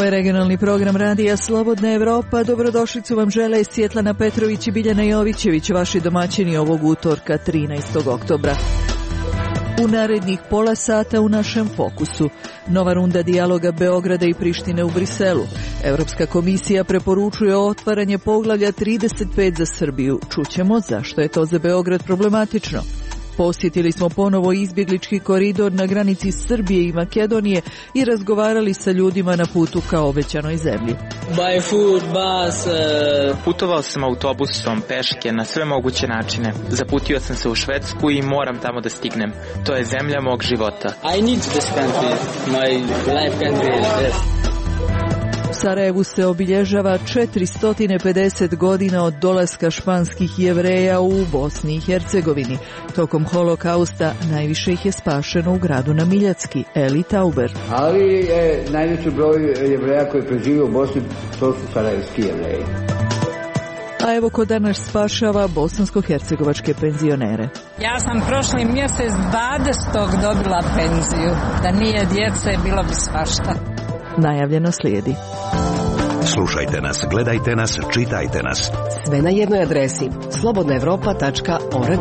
je regionalni program Radija Slobodna Evropa. Dobrodošlicu vam žele Svjetlana Petrović i Biljana Jovićević, vaši domaćini ovog utorka 13. oktobra. U narednih pola sata u našem fokusu. Nova runda dijaloga Beograda i Prištine u Briselu. Europska komisija preporučuje otvaranje poglavlja 35 za Srbiju. Čućemo zašto je to za Beograd problematično. Posjetili smo ponovo izbjeglički koridor na granici Srbije i Makedonije i razgovarali sa ljudima na putu ka obećanoj zemlji. By food, bus, Putovao sam autobusom, peške, na sve moguće načine. Zaputio sam se u Švedsku i moram tamo da stignem. To je zemlja mog života. I need this country, my life country. Yes. U Sarajevu se obilježava 450 godina od dolaska španskih Jevreja u Bosni i Hercegovini. Tokom holokausta najviše ih je spašeno u gradu na Miljacki. Eli Tauber. Ali je najveći broj Jevreja koji preživio u Bosni, to su sarajevski Jevreji. A evo ko danas spašava bosansko-hercegovačke penzionere. Ja sam prošli mjesec 20. dobila penziju. Da nije djece, bilo bi svašta. Najavljeno slijedi. Slušajte nas, gledajte nas, čitajte nas. Sve na jednoj adresi slobodnaevropa.org.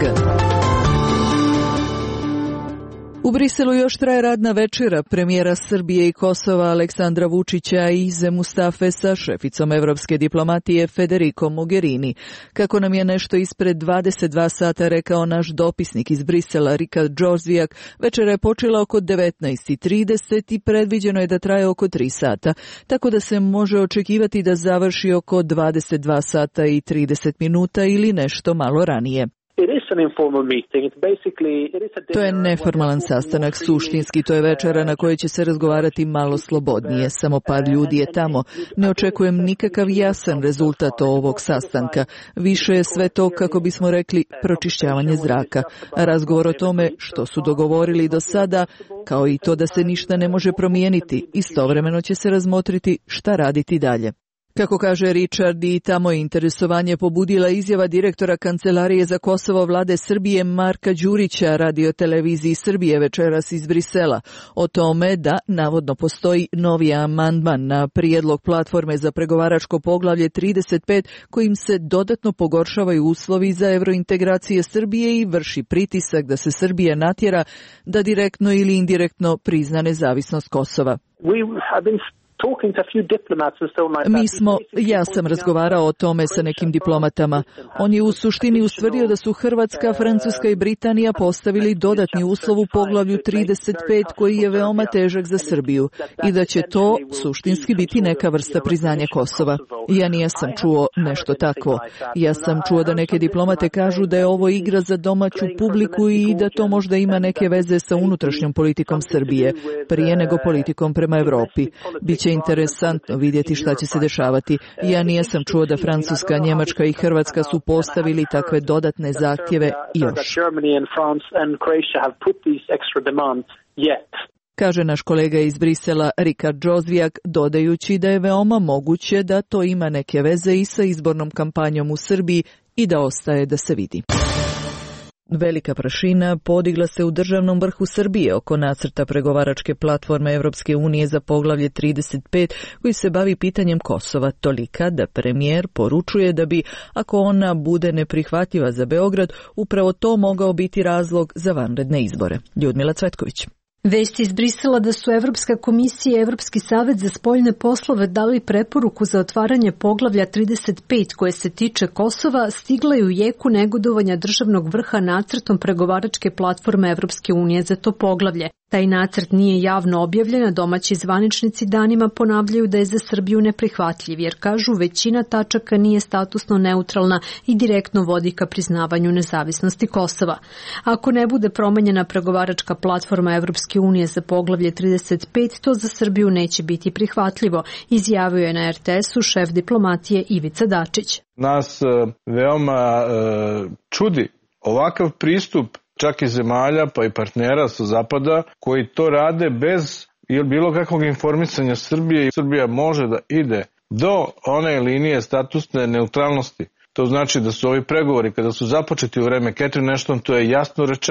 U Briselu još traje radna večera premijera Srbije i Kosova Aleksandra Vučića i Ize Mustafe sa šeficom evropske diplomatije Federico Mogherini. Kako nam je nešto ispred 22 sata rekao naš dopisnik iz Brisela Rika Džozvijak, večera je počela oko 19:30 i predviđeno je da traje oko 3 sata, tako da se može očekivati da završi oko 22 sata i 30 minuta ili nešto malo ranije. To je neformalan sastanak, suštinski to je večera na kojoj će se razgovarati malo slobodnije, samo par ljudi je tamo. Ne očekujem nikakav jasan rezultat ovog sastanka. Više je sve to, kako bismo rekli, pročišćavanje zraka. Razgovor o tome što su dogovorili do sada, kao i to da se ništa ne može promijeniti, istovremeno će se razmotriti šta raditi dalje. Kako kaže Richard, i tamo je interesovanje pobudila izjava direktora Kancelarije za Kosovo vlade Srbije Marka Đurića radioteleviziji Srbije večeras iz Brisela o tome da navodno postoji novi amandman na prijedlog platforme za pregovaračko poglavlje 35 kojim se dodatno pogoršavaju uslovi za evrointegracije Srbije i vrši pritisak da se Srbija natjera da direktno ili indirektno prizna nezavisnost Kosova. Ja sam razgovarao o tome sa nekim diplomatama. On je u suštini ustvrdio da su Hrvatska, Francuska i Britanija postavili dodatni uslov u poglavlju 35 koji je veoma težak za Srbiju i da će to suštinski biti neka vrsta priznanja Kosova. Ja nisam čuo nešto takvo. Ja sam čuo da neke diplomate kažu da je ovo igra za domaću publiku i da to možda ima neke veze sa unutrašnjom politikom Srbije, prije nego politikom prema Evropi. Biće interesantno vidjeti šta će se dešavati. Ja nisam čuo da Francuska, Njemačka i Hrvatska su postavili takve dodatne zahtjeve još. Kaže naš kolega iz Brisela Rikard Džozvijak, dodajući da je veoma moguće da to ima neke veze i sa izbornom kampanjom u Srbiji i da ostaje da se vidi. Velika prašina podigla se u državnom vrhu Srbije oko nacrta pregovaračke platforme Evropske unije za poglavlje 35 koji se bavi pitanjem Kosova, tolika da premijer poručuje da bi, ako ona bude neprihvatljiva za Beograd, upravo to mogao biti razlog za vanredne izbore. Ljudmila Cvetković. Vesti iz Brisela da su Evropska komisija i Evropski savet za spoljne poslove dali preporuku za otvaranje poglavlja 35 koje se tiče Kosova stigla je u jeku negodovanja državnog vrha nacrtom pregovaračke platforme Evropske unije za to poglavlje. Taj nacrt nije javno objavljen, a domaći zvaničnici danima ponavljaju da je za Srbiju neprihvatljiv, jer kažu većina tačaka nije statusno neutralna i direktno vodi ka priznavanju nezavisnosti Kosova. Ako ne bude promenjena pregovaračka platforma Evropske unije za poglavlje 35, to za Srbiju neće biti prihvatljivo, izjavio je na RTS-u šef diplomatije Ivica Dačić. Nas veoma čudi ovakav pristup čak i zemalja pa i partnera sa zapada koji to rade bez bilo kakvog informisanja Srbije. Srbija može da ide do one linije statusne neutralnosti. To znači da su ovi pregovori kada su započeti u vreme Catherine Ashton, to je jasno rečeno.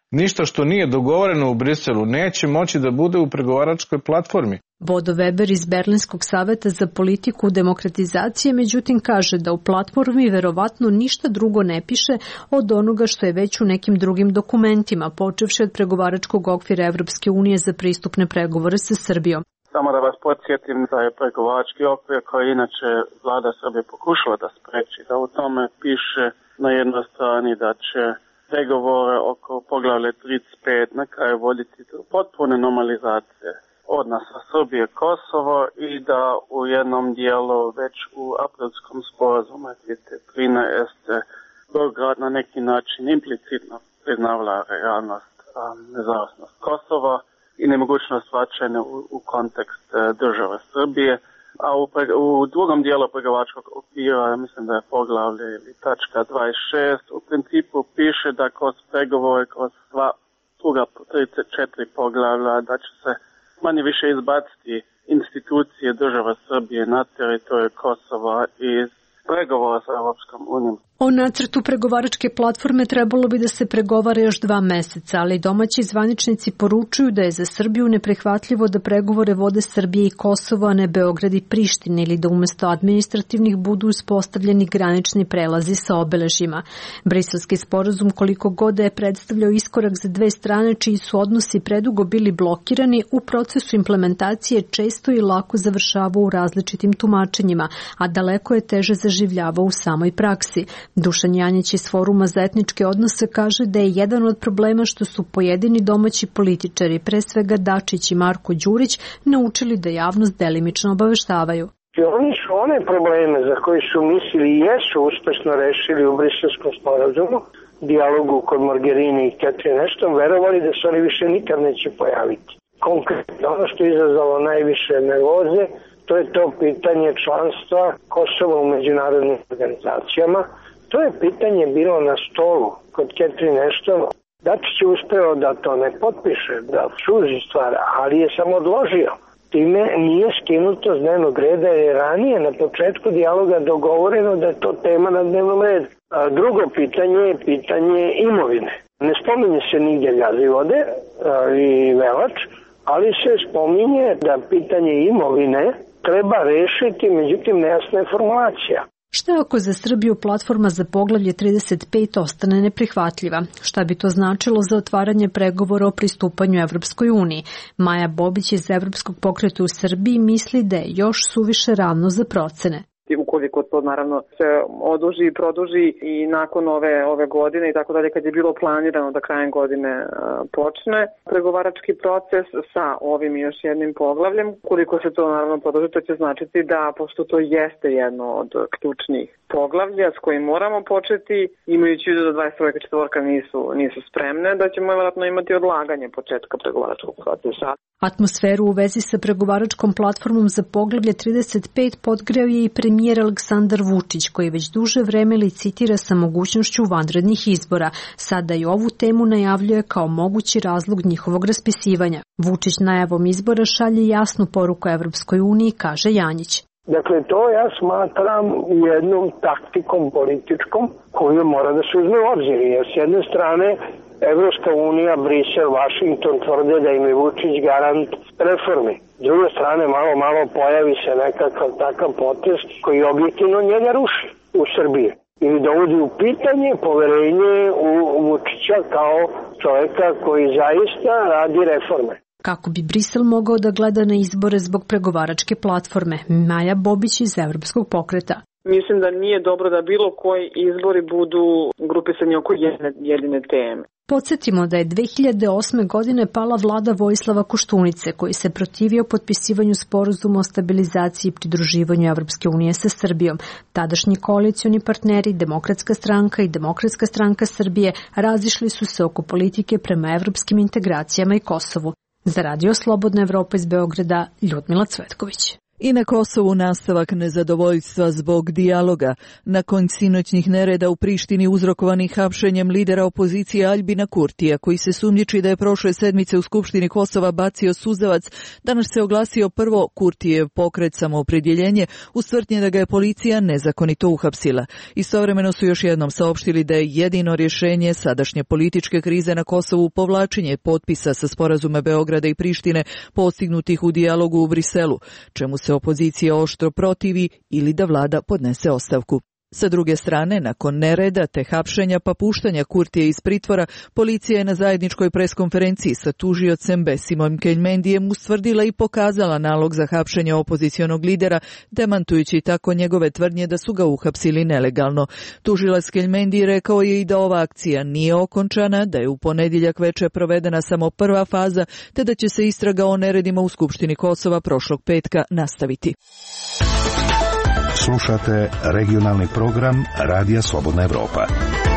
Ništa što nije dogovoreno u Briselu neće moći da bude u pregovaračkoj platformi. Bodo Weber iz Berlinskog saveta za politiku demokratizacije međutim kaže da u platformi verovatno ništa drugo ne piše od onoga što je već u nekim drugim dokumentima, počevši od pregovaračkog okvira Evropske unije za pristupne pregovore sa Srbijom. Samo da vas podsjetim da je pregovarački okvir koji inače vlada Srbije pokušala da spreči, da u tome piše na jednoj strani da će pregovore oko poglavlja 35 na kraju voditi do potpune normalizacije odnosa Srbije Kosovo i da u jednom dijelu već u aprilskom sporazumu 2013 Beograd na neki način implicitno priznavala realnost nezavisnost Kosova i nemogućnost vraćanja u kontekst države Srbije. A u drugom dijelu pregovaračkog okvira, mislim da je poglavlje ili tačka 26, u principu piše da kroz pregovore, kroz sva druga 34 poglavlja, da će se manje više izbaciti institucije države Srbije na teritoriju Kosova iz pregovora sa Evropskom unijom. O nacrtu pregovaračke platforme trebalo bi da se pregovara još 2 meseca, ali domaći zvaničnici poručuju da je za Srbiju neprihvatljivo da pregovore vode Srbije i Kosovo, a ne Beograd i Priština, ili da umesto administrativnih budu uspostavljeni granični prelazi sa obeležjima. Briselski sporazum, koliko god da je predstavljao iskorak za 2 strane čiji su odnosi predugo bili blokirani, u procesu implementacije često i lako završavao u različitim tumačenjima, a daleko je teže zaživljavao u samoj praksi. Dušan Janjić iz Foruma za etničke odnose kaže da je jedan od problema što su pojedini domaći političari, pre svega Dačić i Marko Đurić, naučili da javnost delimično obaveštavaju. Oni su one probleme za koje su mislili i jesu uspešno rešili u Briselskom sporazumu, dijalogu kod Mogherini i Catherine Ashton, verovali da se oni više nikad neće pojaviti. Konkretno, ono što je izazvalo najviše nervoze, to je to pitanje članstva Kosova u međunarodnim organizacijama. To je pitanje bilo na stolu kod Catherine Ashton. Dačić je uspeo da to ne potpiše, da suzi stvar, ali je samo odložio. Time nije skinuto s dnevnog reda jer je ranije na početku dijaloga dogovoreno da je to tema na dnevnom redu. Drugo pitanje je pitanje imovine. Ne spominje se nigdje Gazivode i Velač, ali se spominje da pitanje imovine treba rešiti, međutim nejasna je formulacija. Šta ako za Srbiju platforma za poglavlje 35 ostane neprihvatljiva? Šta bi to značilo za otvaranje pregovora o pristupanju Evropskoj uniji? Maja Bobić iz Evropskog pokreta u Srbiji misli da je još suviše rano za procene. Ukoliko to naravno se oduži i produži i nakon ove godine i tako dalje, kad je bilo planirano da krajem godine počne pregovarački proces sa ovim i još jednim poglavljem, koliko se to naravno produži, to će značiti da, pošto to jeste jedno od ključnih poglavlja s kojim moramo početi, imajući u vidu da 21. četvorka nisu spremne, da ćemo vjerojatno imati odlaganje početka pregovaračkog procesa. Atmosferu u vezi sa pregovaračkom platformom za poglavlje 35 podgreo je i premijer Aleksandar Vučić, koji već duže vreme licitira sa mogućnošću vanrednih izbora. Sada i ovu temu najavljuje kao mogući razlog njihovog raspisivanja. Vučić najavom izbora šalje jasnu poruku Evropskoj uniji, kaže Janjić. Dakle, to ja smatram jednom taktikom političkom koju mora da se uzme u obzir. Jer s jedne strane Evropska unija, Brisel, Vašington tvrde da im je Vučić garant reformi. S druge strane, malo pojavi se nekakav takav potez koji objektivno njega ruši u Srbiji. Ili dovodi u pitanje poverenje u Vučića kao čovjeka koji zaista radi reforme. Kako bi Brisel mogao da gleda na izbore zbog pregovaračke platforme? Maja Bobić iz Evropskog pokreta. Mislim da nije dobro da bilo koji izbori budu grupisani oko jedine teme. Podsjetimo da je 2008. godine pala vlada Vojislava Koštunice, koji se protivio potpisivanju sporazuma o stabilizaciji i pridruživanju Evropske unije sa Srbijom. Tadašnji koalicioni partneri, Demokratska stranka i Demokratska stranka Srbije, razišli su se oko politike prema evropskim integracijama i Kosovu. Za Radio Slobodna Evropa iz Beograda, Ljudmila Cvetković. I na Kosovu nastavak nezadovoljstva zbog dijaloga. Nakon sinoćnih nereda u Prištini uzrokovanih hapšenjem lidera opozicije Aljbina Kurtija, koji se sumnjiči da je prošle sedmice u Skupštini Kosova bacio suzavac, danas se oglasio prvo Kurtijev pokret Samoopredjeljenje uz tvrdnje da ga je policija nezakonito uhapsila. Istovremeno su još jednom saopštili da je jedino rješenje sadašnje političke krize na Kosovu povlačenje potpisa sa sporazume Beograda i Prištine postignutih u dijalogu u Briselu, čemu se opozicija oštro protivi ili da vlada podnese ostavku. Sa druge strane, nakon nereda te hapšenja pa puštanja Kurtije iz pritvora, policija je na zajedničkoj preskonferenciji sa tužiocem Besimom Keljmendijem ustvrdila i pokazala nalog za hapšenje opozicionog lidera, demantujući tako njegove tvrdnje da su ga uhapsili nelegalno. Tužilac Keljmendi rekao je i da ova akcija nije okončana, da je u ponedjeljak večer provedena samo prva faza, te da će se istraga o neredima u Skupštini Kosova prošlog petka nastaviti. Slušate regionalni program Radija Slobodna Evropa.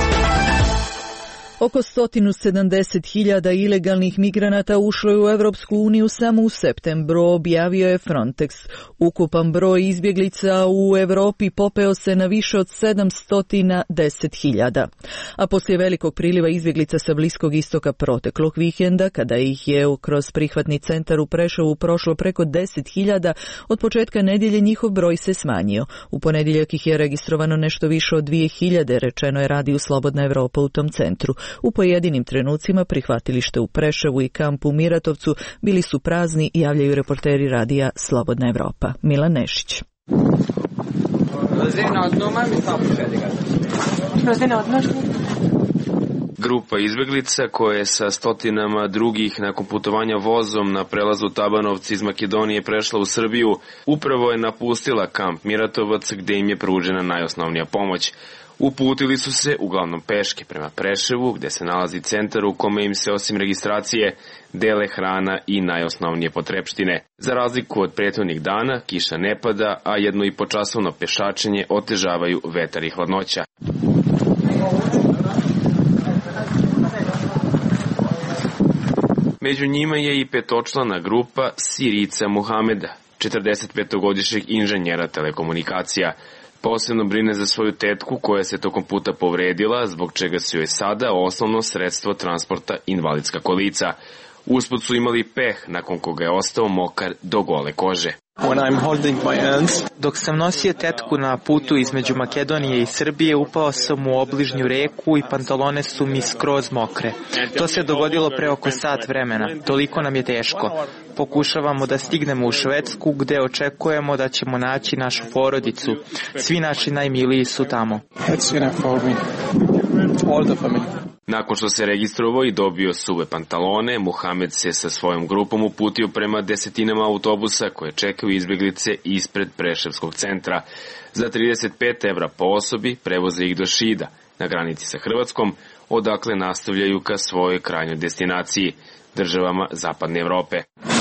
Oko 170.000 ilegalnih migranata ušlo je u Evropsku uniju samo u septembru, objavio je Frontex. Ukupan broj izbjeglica u Evropi popeo se na više od 710.000. A poslije velikog priliva izbjeglica sa Bliskog istoka proteklog vikenda, kada ih je kroz prihvatni centar u Preševu prošlo preko 10.000, od početka nedjelje njihov broj se smanjio. U ponedjeljak ih je registrovano nešto više od 2.000, rečeno je Radiju Slobodna Evropa u tom centru. U pojedinim trenucima prihvatilište u Preševu i kampu u Miratovcu bili su prazni, javljaju reporteri Radija Slobodna Evropa. Milan Nešić. Grupa izbjeglica koja je sa stotinama drugih nakon putovanja vozom na prelazu Tabanovci iz Makedonije prešla u Srbiju, upravo je napustila kamp Miratovac gdje im je pružena najosnovnija pomoć. Uputili su se uglavnom peške prema Preševu, gdje se nalazi centar u kome im se osim registracije dele hrana i najosnovnije potrepštine. Za razliku od prethodnih dana, kiša ne pada, a 1,5-časovno pešačenje otežavaju vetar i hladnoća. Među njima je i petočlana grupa Sirica Muhameda, 45-godišnjeg inženjera telekomunikacija. Posebno brine za svoju tetku koja se tokom puta povredila, zbog čega su joj sada osnovno sredstvo transporta invalidska kolica. Usput su imali peh, nakon koga je ostao mokar do gole kože. Dok sam nosio tetku na putu između Makedonije i Srbije, upao sam u obližnju reku i pantalone su mi skroz mokre. To se dogodilo pre oko sat vremena. Toliko nam je teško. Pokušavamo da stignemo u Švedsku, gde očekujemo da ćemo naći našu porodicu. Svi naši najmiliji su tamo. Nakon što se registrovao i dobio suve pantalone, Muhamed se sa svojom grupom uputio prema desetinama autobusa koje čekaju izbjeglice ispred Preševskog centra. Za 35 evra po osobi prevoze ih do Šida, na granici sa Hrvatskom, odakle nastavljaju ka svojoj krajnjoj destinaciji, državama Zapadne Evrope.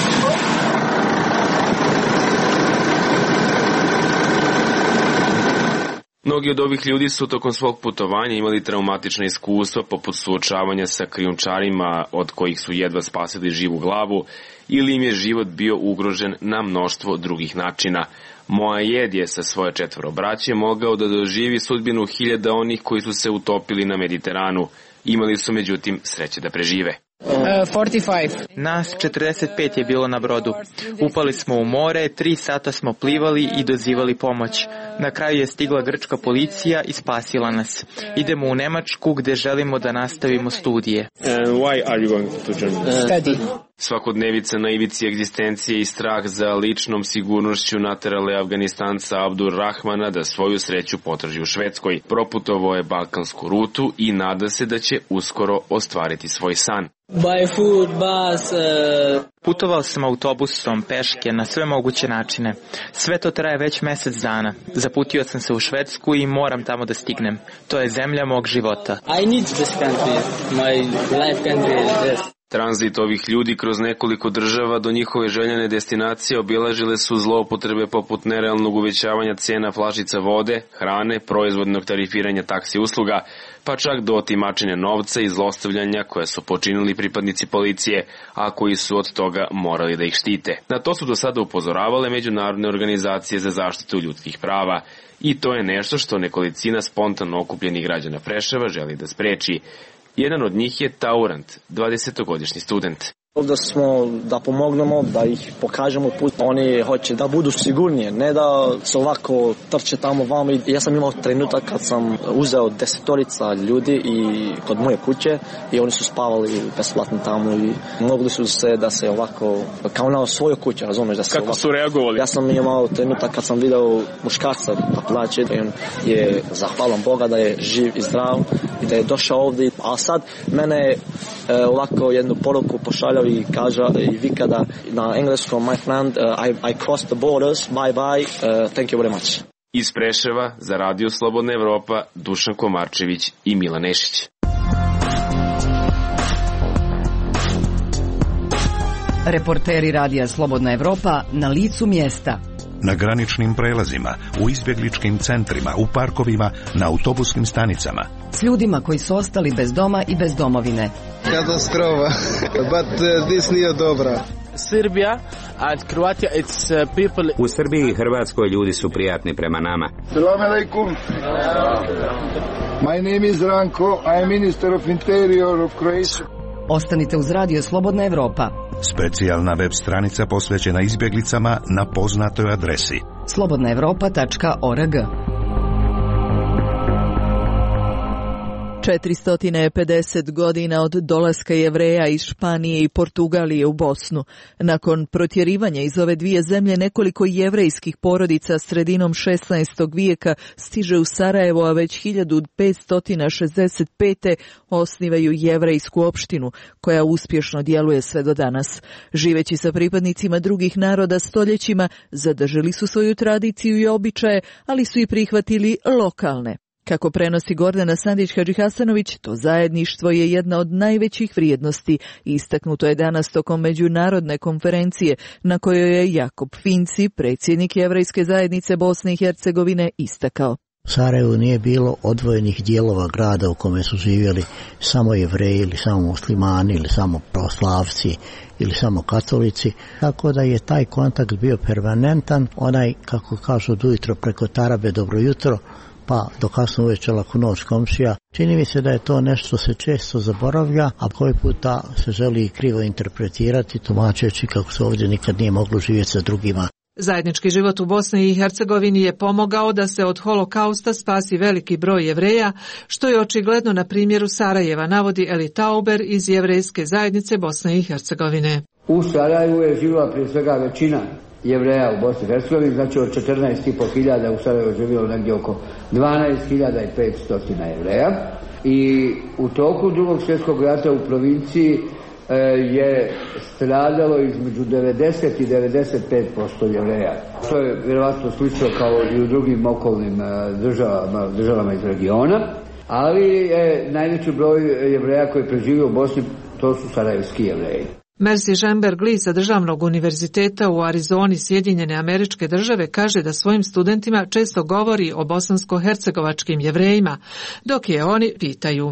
Mnogi od ovih ljudi su tokom svog putovanja imali traumatična iskustva poput suočavanja sa krijumčarima od kojih su jedva spasili živu glavu ili im je život bio ugrožen na mnoštvo drugih načina. Moaed je sa svoje 4 braće mogao da doživi sudbinu 1000 onih koji su se utopili na Mediteranu. Imali su međutim sreće da prežive. 45. Nas 45 je bilo na brodu. Upali smo u more, 3 sata smo plivali i dozivali pomoć. Na kraju je stigla grčka policija i spasila nas. Idemo u Nemačku gdje želimo da nastavimo studije. Svakodnevica na ivici egzistencije i strah za ličnom sigurnošću naterale Afganistanca Abdur Rahmana da svoju sreću potraži u Švedskoj. Proputovao je balkansku rutu i nada se da će uskoro ostvariti svoj san. Putovao sam autobusom, peške, na sve moguće načine. Sve to traje već mjesec dana. Zaputio sam se u Švedsku i moram tamo da stignem. To je zemlja mog života. Tranzit ovih ljudi kroz nekoliko država do njihove željene destinacije obilažile su zloupotrebe poput nerealnog uvećavanja cena flašica vode, hrane, proizvodnog tarifiranja taksi usluga, pa čak do otimačenja novca i zlostavljanja koje su počinili pripadnici policije, a koji su od toga morali da ih štite. Na to su do sada upozoravale međunarodne organizacije za zaštitu ljudskih prava. I to je nešto što nekolicina spontano okupljenih građana Preševa želi da spreči. Jedan od njih je Taurant, 20-godišnji student. Ovdje smo da pomognemo, da ih pokažemo put. Oni hoće da budu sigurnije, ne da se ovako trče tamo vamo. Ja sam imao trenutak kad sam uzeo 10 ljudi i kod moje kuće i oni su spavali besplatno tamo i mogli su se da se ovako, kao na svojoj kući, razumeš? Da se kako ovako, su reagovali? Ja sam imao trenutak kad sam video muškarca da plaće i on je zahvalan Boga da je živ i zdrav i da je došao ovdje. A sad mene ovako jednu poruku pošaljao i kaže i vika da na engleskom, my friend, I crossed the borders, bye bye, thank you very much. Iz Preševa za Radio Slobodna Evropa, Dušan Komarčević i Milan Nešić. Reporteri Radija Slobodna Evropa na licu mjesta. Na graničnim prelazima, u izbjegličkim centrima, u parkovima, na autobuskim stanicama. S ljudima koji su ostali bez doma i bez domovine. Katastrofa, but this nije dobra. Serbia and Croatia, it's people. U Srbiji i Hrvatskoj ljudi su prijatni prema nama. Selam alaikum. My name is Ranko, I am Minister of Interior of Croatia. Ostanite uz Radio Slobodna Evropa. Specijalna web stranica posvećena izbjeglicama na poznatoj adresi slobodnaevropa.org. 450 godina od dolaska Jevreja iz Španije i Portugalije u Bosnu. Nakon protjerivanja iz ove dvije zemlje, nekoliko jevrejskih porodica sredinom 16. vijeka stiže u Sarajevo, a već 1565. osnivaju jevrejsku opštinu, koja uspješno djeluje sve do danas. Živeći sa pripadnicima drugih naroda stoljećima, zadržali su svoju tradiciju i običaje, ali su i prihvatili lokalne. Kako prenosi Gordana Sandić-Hadžihasanović, to zajedništvo je jedna od najvećih vrijednosti. Istaknuto je danas tokom međunarodne konferencije na kojoj je Jakob Finci, predsjednik Jevrejske zajednice Bosne i Hercegovine, istakao. U Sarajevu nije bilo odvojenih dijelova grada u kome su živjeli samo Jevreji ili samo muslimani ili samo pravoslavci ili samo katolici, tako da je taj kontakt bio permanentan, onaj, kako kažu, od ujutro preko tarabe dobro jutro, pa do kasno uveče laku noć komšija. Čini mi se da je to nešto se često zaboravlja, a koji puta se želi krivo interpretirati, tumačeći kako se ovdje nikad nije moglo živjeti sa drugima. Zajednički život u Bosni i Hercegovini je pomogao da se od holokausta spasi veliki broj Jevreja, što je očigledno na primjeru Sarajeva, navodi Eli Tauber iz Jevrejske zajednice Bosne i Hercegovine. U Sarajevu je živjela prije svega većina Jevreja u Bosni i Hercegovini, znači od 14.500 u Sarajevu živjelo negdje oko 12.500 Jevreja i u toku Drugog svjetskog rata u provinciji je stradalo između 90 i 95% Jevreja. To je vjerovatno slično kao i u drugim okolnim državama iz regiona, ali je najveći broj Jevreja koji preživio u Bosni, to su sarajevski Jevreji. Mercy Schemberg-Lee sa Državnog univerziteta u Arizoni, Sjedinjene Američke Države, kaže da svojim studentima često govori o bosansko-hercegovačkim Jevrejima, dok je oni pitaju.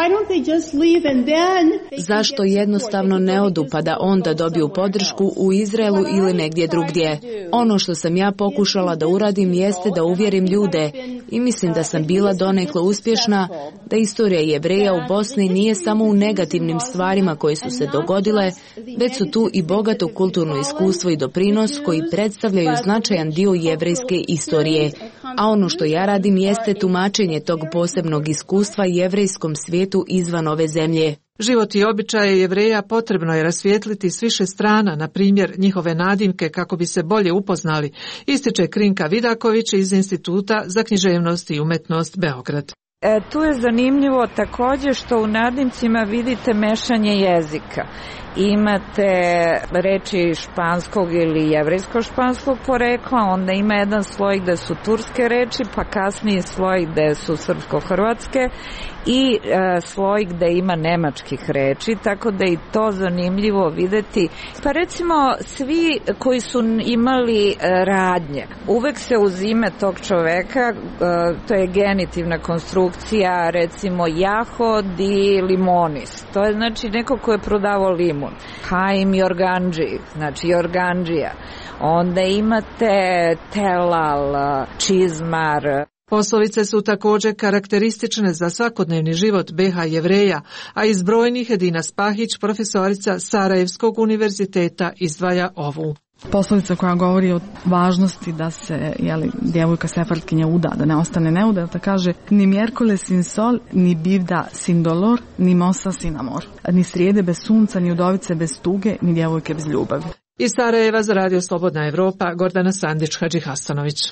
Zašto jednostavno ne odu pa da onda dobiju podršku u Izraelu ili negdje drugdje? Ono što sam ja pokušala da uradim jeste da uvjerim ljude i mislim da sam bila donekle uspješna, da istorija Jevreja u Bosni nije samo u negativnim stvarima koje su se dogodile, već su tu i bogato kulturno iskustvo i doprinos koji predstavljaju značajan dio jevrejske istorije. A ono što ja radim jeste tumačenje tog posebnog iskustva jevrejskom svijetu izvan ove zemlje. Život i običaje Jevreja potrebno je rasvijetliti s više strana, na primjer njihove nadimke, kako bi se bolje upoznali, ističe Krinka Vidaković iz Instituta za književnost i umjetnost Beograd. Tu je zanimljivo takođe što u nadimcima vidite mešanje jezika. Imate reči španskog ili jevrejsko-španskog porekla, onda ima jedan sloj gde su turske reči, pa kasniji sloj gde su srpsko-hrvatske i sloj gde ima nemačkih reči, tako da je i to zanimljivo videti. Pa recimo svi koji su imali radnje, uvek se uz ime tog čoveka, to je genitivna konstrukcija, recimo jahod i limonis, to je znači neko ko je prodavao limun. Haim Jorganđi, znači Jorganđija. Onda imate telal, čizmar. Poslovice su također karakteristične za svakodnevni život BH Jevreja, a iz brojnih Edina Spahić, profesorica Sarajevskog univerziteta, izdvaja ovu. Poslovica koja govori o važnosti da se djevojka sefardkinja uda, da ne ostane neudata, kaže ni mjerkole sin sol, ni bivda sin dolor, ni mosa sin amor. Ni srijede bez sunca, ni udovice bez tuge, ni djevojke bez ljubavi. Iz Sarajeva za Radio Slobodna Evropa, Gordana Sandić, Hadži Hastanović.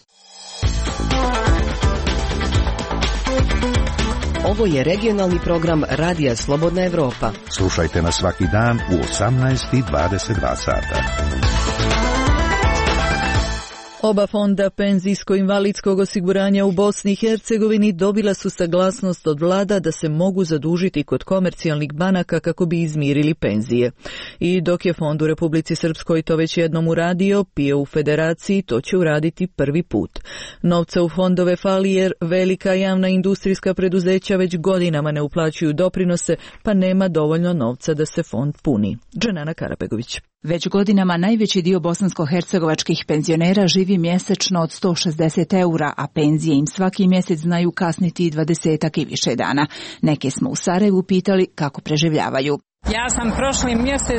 Ovo je regionalni program Radija Slobodna Evropa. Slušajte nas svaki dan u 18:22 sata. Oba fonda penzijsko-invalidskog osiguranja u Bosni i Hercegovini dobila su saglasnost od vlada da se mogu zadužiti kod komercijalnih banaka kako bi izmirili penzije. I dok je fond u Republici Srpskoj to već jednom uradio, PIO u Federaciji to će uraditi prvi put. Novca u fondove fali jer velika javna industrijska preduzeća već godinama ne uplaćuju doprinose, pa nema dovoljno novca da se fond puni. Dženana Karabegović. Već godinama najveći dio bosansko-hercegovačkih penzionera živi mjesečno od 160 eura, a penzije im svaki mjesec znaju kasniti 20 i više dana. Neke smo u Sarajevu pitali kako preživljavaju. Ja sam prošli mjesec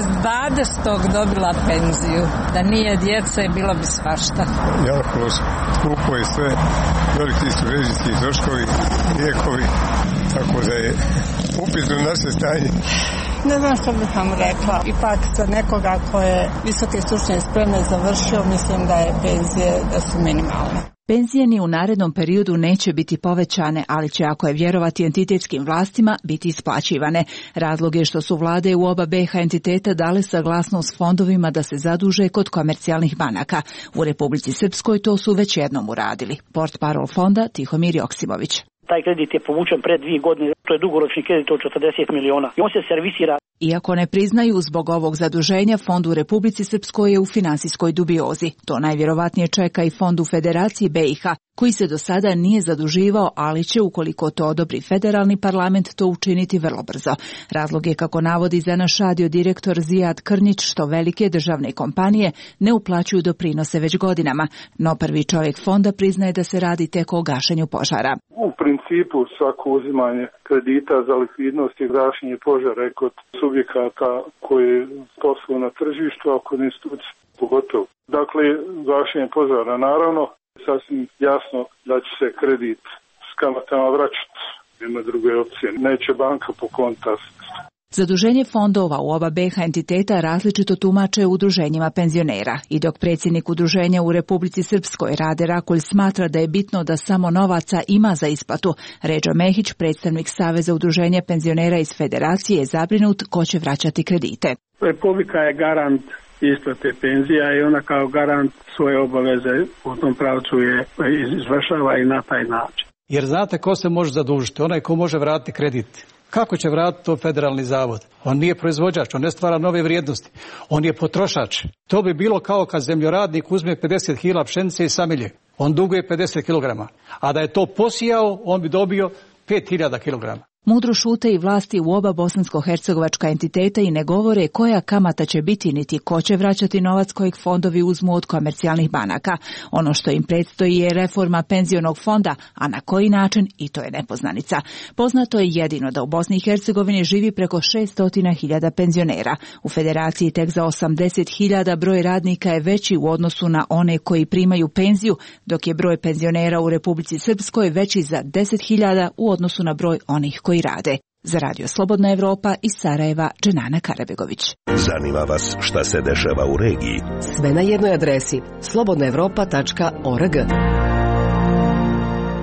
20. dobila penziju. Da nije djece, bilo bi svašta. Jako skupo je sve, veliki su režijski troškovi, lijekovi, tako da je upitno naše stanje. Ne znam što bih vam rekla. Ipak za nekoga ko je visoke stručne spreme završio, mislim da je penzije da su minimalne. Penzije ni u narednom periodu neće biti povećane, ali će, ako je vjerovati entitetskim vlastima, biti isplaćivane. Razlog je što su vlade u oba BiH entiteta dale saglasnost fondovima da se zaduže kod komercijalnih banaka. U Republici Srpskoj to su već jednom uradili. Portparol fonda Tihomir Joksimović. Taj kredit je povučen pre 2 godine, to je dugoročni kredit od 40 miliona i on se servisira. Iako ne priznaju, zbog ovog zaduženja fond u Republici Srpskoj je u finansijskoj dubiozi. To najvjerovatnije čeka i fond u Federaciji BiH, koji se do sada nije zaduživao, ali će, ukoliko to odobri federalni parlament, to učiniti vrlo brzo. Razlog je, kako navodi Zena Šadio, direktor Zijad Krnjić, što velike državne kompanije ne uplaćuju doprinose već godinama, no prvi čovjek fonda priznaje da se radi tek o gašenju požara. U principu svako uzimanje kredita za likvidnost i gašenje požara je kod subjekata koji posluju na tržištu, a kod institucija pogotovo. Dakle, gašenje požara naravno, sasvim jasno da će se kredit s kamatama vraćati. Nema druge opcije. Neće banka po konta. Zaduženje fondova u oba BiH entiteta različito tumače u udruženjima penzionera. I dok predsjednik udruženja u Republici Srpskoj Rade Rakulj smatra da je bitno da samo novaca ima za isplatu, Ređo Mehić, predstavnik Saveza udruženja penzionera iz Federacije, je zabrinut ko će vraćati kredite. Republika je garant isplate penzija i ona kao garant svoje obaveze u tom pravcu je izvršava i na taj način. Jer znate ko se može zadužiti? Onaj ko može vratiti kredit. Kako će vratiti to federalni zavod? On nije proizvođač, on ne stvara nove vrijednosti. On je potrošač. To bi bilo kao kad zemljoradnik uzme 50 kila pšenice i samilje. On duguje 50 kilograma. A da je to posijao, on bi dobio 5000 kilograma. Mudro šute i vlasti u oba bosansko-hercegovačka entiteta i ne govore koja kamata će biti niti ko će vraćati novac kojeg fondovi uzmu od komercijalnih banaka. Ono što im predstoji je reforma penzionog fonda, a na koji način, i to je nepoznanica. Poznato je jedino da u Bosni i Hercegovini živi preko 600.000 penzionera. U Federaciji tek za 80.000 broj radnika je veći u odnosu na one koji primaju penziju, dok je broj penzionera u Republici Srpskoj veći za 10.000 u odnosu na broj onih koji rade. Za Radio Slobodna Evropa iz Sarajeva, Dženana Karabegović. Zanima vas šta se dešava u regiji? Sve na jednoj adresi slobodnaevropa.org.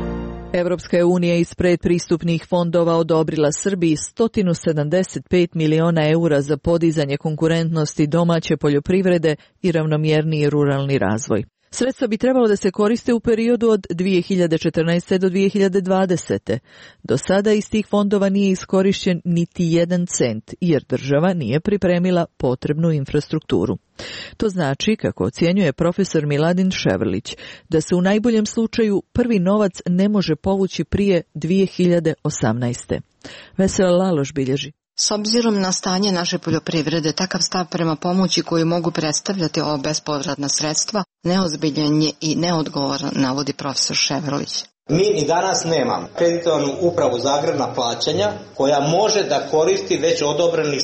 Evropska unija iz predpristupnih fondova odobrila Srbiji 175 miliona eura za podizanje konkurentnosti domaće poljoprivrede i ravnomjerniji ruralni razvoj. Sredstva bi trebalo da se koriste u periodu od 2014. do 2020. Do sada iz tih fondova nije iskorišćen niti 1 cent, jer država nije pripremila potrebnu infrastrukturu. To znači, kako ocjenjuje profesor Miladin Ševrlić, da se u najboljem slučaju prvi novac ne može povući prije 2018. Vesela Laloš bilježi. S obzirom na stanje naše poljoprivrede, takav stav prema pomoći koju mogu predstavljati ova bespovratna sredstva neozbiljan je i neodgovoran, navodi profesor Ševrlić. Mi i danas nemamo kreditovanu upravu za agrarna plaćanja koja može da koristi već odobrenih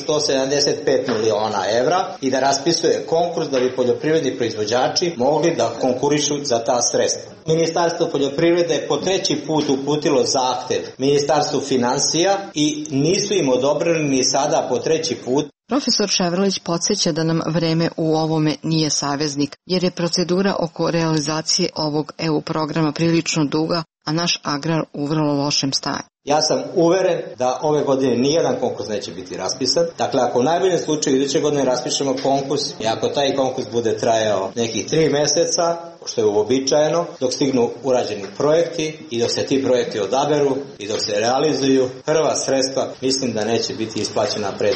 175 miliona evra i da raspisuje konkurs da bi poljoprivredni proizvođači mogli da konkurišu za ta sredstva. Ministarstvo poljoprivrede je po 3. put uputilo zahtev Ministarstvu finansija i nisu im odobreni ni sada po 3. put. Profesor Ševrlić podsjeća da nam vreme u ovome nije saveznik, jer je procedura oko realizacije ovog EU programa prilično duga, a naš agrar u vrlo lošem stanju. Ja sam uveren da ove godine nijedan konkurs neće biti raspisan. Dakle, ako u najboljem slučaju iduće godine raspišemo konkurs i ako taj konkurs bude trajao nekih 3 meseca, što je uobičajeno, dok stignu urađeni projekti i dok se ti projekti odaberu i dok se realizuju, prva sredstva mislim da neće biti isplaćena pre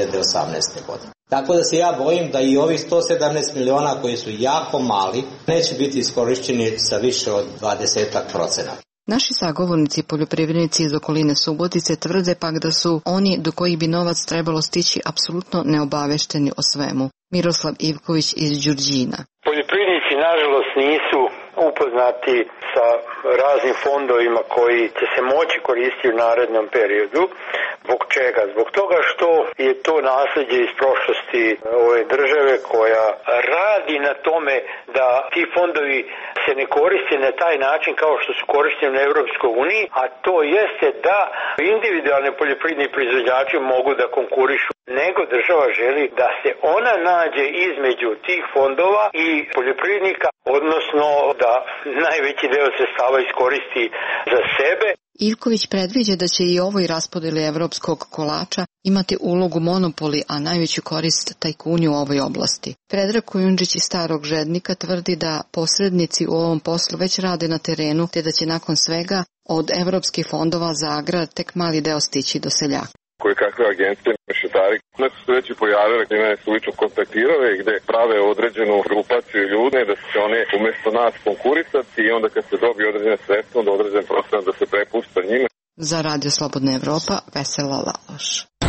2018. godine. Tako da se ja bojim da i ovih 117 miliona koji su jako mali neće biti iskorišćeni sa više od 20%. Naši sagovornici poljoprivrednici iz okoline Subotice tvrde pak da su oni do kojih bi novac trebalo stići apsolutno neobavešteni o svemu. Miroslav Ivković iz Đurđina. Poljoprivrednici nažalost nisu upoznati sa raznim fondovima koji će se moći koristiti u narednom periodu. Zbog čega? Zbog toga što je to nasljeđe iz prošlosti ove države koja radi na tome da ti fondovi se ne koriste na taj način kao što su korišteni na Europskoj uniji, a to jeste da individualni poljoprivredni proizvođači mogu da konkurišu, nego država želi da se ona nađe između tih fondova i poljoprivrednika, odnosno da najveći deo sredstava iskoristi za sebe. Ivković predviđa da će i ovoj raspodeli evropskog kolača imati ulogu monopoli, a najveću korist tajkuni u ovoj oblasti. Predrag Kujundžić iz Starog Žednika tvrdi da posrednici u ovom poslu već rade na terenu, te da će nakon svega od evropskih fondova za agrar tek mali deo stići do seljaka. Koje kakve agencije mešetari ne su se već i pojavile, gdje mene su lično kontaktirale i gdje prave određenu grupaciju ljude da će one umjesto nas konkurisati i onda kad se dobije određene sredstva, onda određen procenat da se prepušta njima. Za Radio Slobodna Evropa, Vesela Laloš.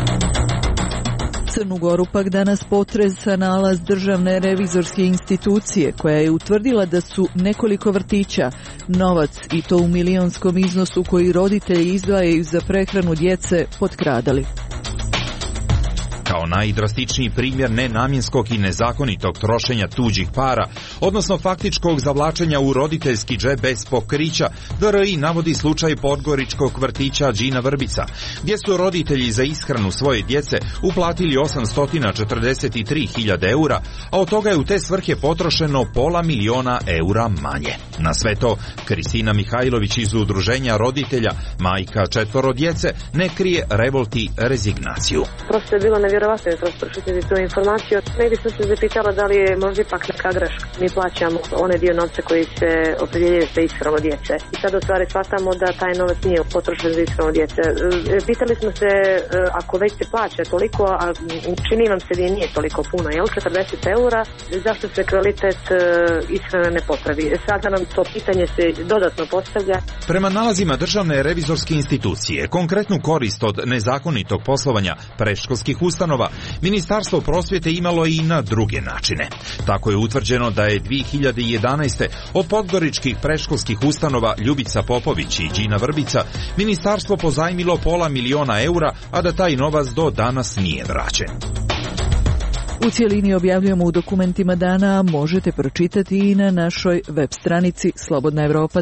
Crnu Goru pak danas potresa nalaz Državne revizorske institucije koja je utvrdila da su nekoliko vrtića novac i to u milionskom iznosu koji roditelji izdvajaju za prehranu djece potkradali. Kao najdrastičniji primjer nenamjenskog i nezakonitog trošenja tuđih para, odnosno faktičkog zavlačenja u roditeljski džep bez pokrića, DRI navodi slučaj podgoričkog vrtića Đina Vrbica, gdje su roditelji za ishranu svoje djece uplatili 843.000 eura, a od toga je u te svrhe potrošeno $500.000 eura manje. Na sve to, Kristina Mihajlović iz udruženja roditelja, majka 4 djece, ne krije revolt i rezignaciju. Prosto je bilo nevjerovatno je prošutiti tu informaciju. Negdje sam se zapitala da li je možda ipak neka greška. Mi plaćamo onaj dio novca koji se opredjeljuje za ishranu djece. I sad u stvari shvatamo da taj novac nije potrošen za ishranu djece. Pitali smo se, ako već se plaća toliko, a čini vam se da nije toliko puno, jel? 40 eura, zašto se kvalitet ishrane ne popravi? Sada nam to pitanje se dodatno postavlja. Prema nalazima Državne revizorske institucije, konkretnu korist od nezakonitog poslovanja predškolskih ustanova, Ministarstvo prosvjete imalo i na druge načine. Tako je utvrđeno da je 2011. od podgoričkih predškolskih ustanova Ljubica Popović i Đina Vrbica Ministarstvo pozajmilo $500.000 eura, a da taj novac do danas nije vraćen. U cijelini objavljujemo u dokumentima dana, a možete pročitati i na našoj web stranici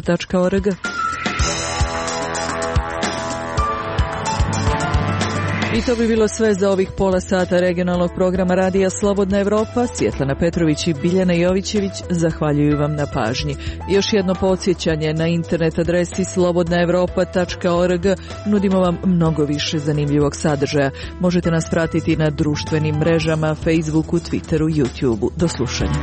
slobodnaevropa.org. I to bi bilo sve za ovih pola sata regionalnog programa Radija Slobodna Evropa. Svjetlana Petrović i Biljana Jovićević zahvaljuju vam na pažnji. Još jedno podsjećanje, na internet adresi slobodnaevropa.org nudimo vam mnogo više zanimljivog sadržaja. Možete nas pratiti na društvenim mrežama, Facebooku, Twitteru, YouTubeu. Do slušanja.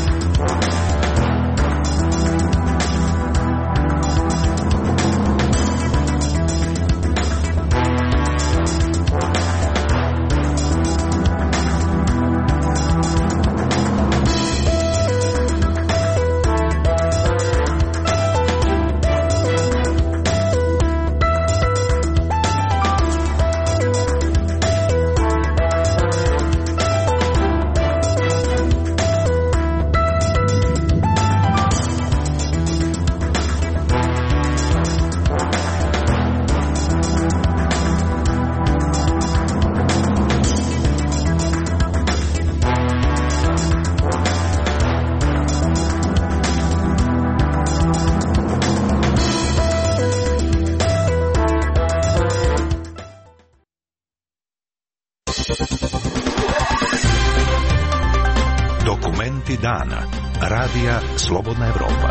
Dokumenti dana. Radija Slobodna Evropa.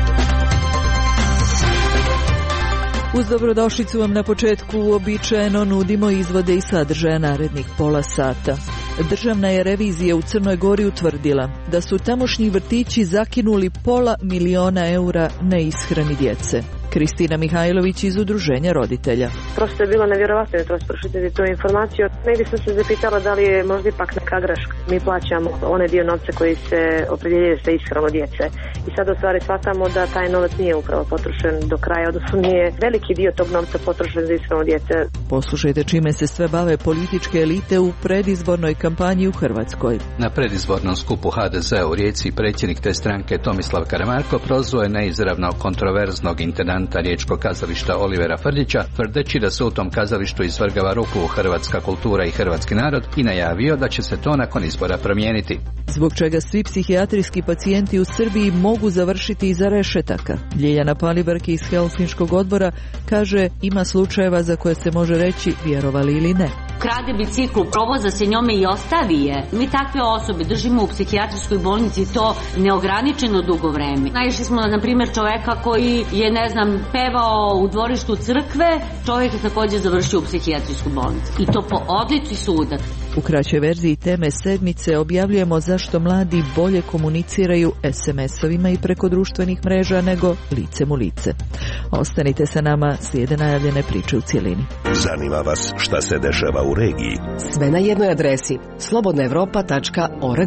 Uz dobrodošlicu vam na početku uobičajeno nudimo izvode i sadržaja narednih pola sata. Državna je revizija u Crnoj Gori utvrdila da su tamošnji vrtići zakinuli $500.000 eura na ishrani djece. Kristina Mihajlović iz Udruženja roditelja. Prosto je bilo nevjerovatno da pročitati tu informaciju. Negdje sam se zapitala da li je možda ipak neka greška. Mi plaćamo onaj dio novca koji se opredjeljuje za ishranu djece. I sad u stvari shvatamo da taj novac nije upravo potrošen do kraja, odnosno nije veliki dio tog novca potrošen za ishranu djece. Poslušajte čime se sve bave političke elite u predizbornoj kampanji u Hrvatskoj. Na predizbornom skupu HDZ u Rijeci predsjednik te stranke Tomislav Karamarko prozvao je neizravno kontroverznog intendanta riječkog kazališta Olivera Frljića, tvrdeći da se u tom kazalištu izvrgava ruklu hrvatska kultura i hrvatski narod i najavio da će se to nakon izbora promijeniti. Zbog čega svi psihijatrijski pacijenti u Srbiji mogu završiti iza rešetaka. Ljiljana Palibarki iz Helsinškog odbora kaže ima slučajeva za koje se može reći vjerovali ili ne. Krade biciklu, provoza se njome i ostavi je. Mi takve osobe držimo u psihijatrijskoj bolnici to neograničeno dugo vreme. Naišli smo na primjer čoveka koji je, pevao u dvorištu crkve, čovjek je također završio u psihijatrijsku bolnicu. I to po odlici suda. U kraćoj verziji teme sedmice objavljujemo zašto mladi bolje komuniciraju SMS-ovima i preko društvenih mreža nego licem u lice. Ostanite sa nama, slijede najavljene priče u cjelini. Zanima vas šta se dešava u regiji? Sve na jednoj adresi slobodnaevropa.org.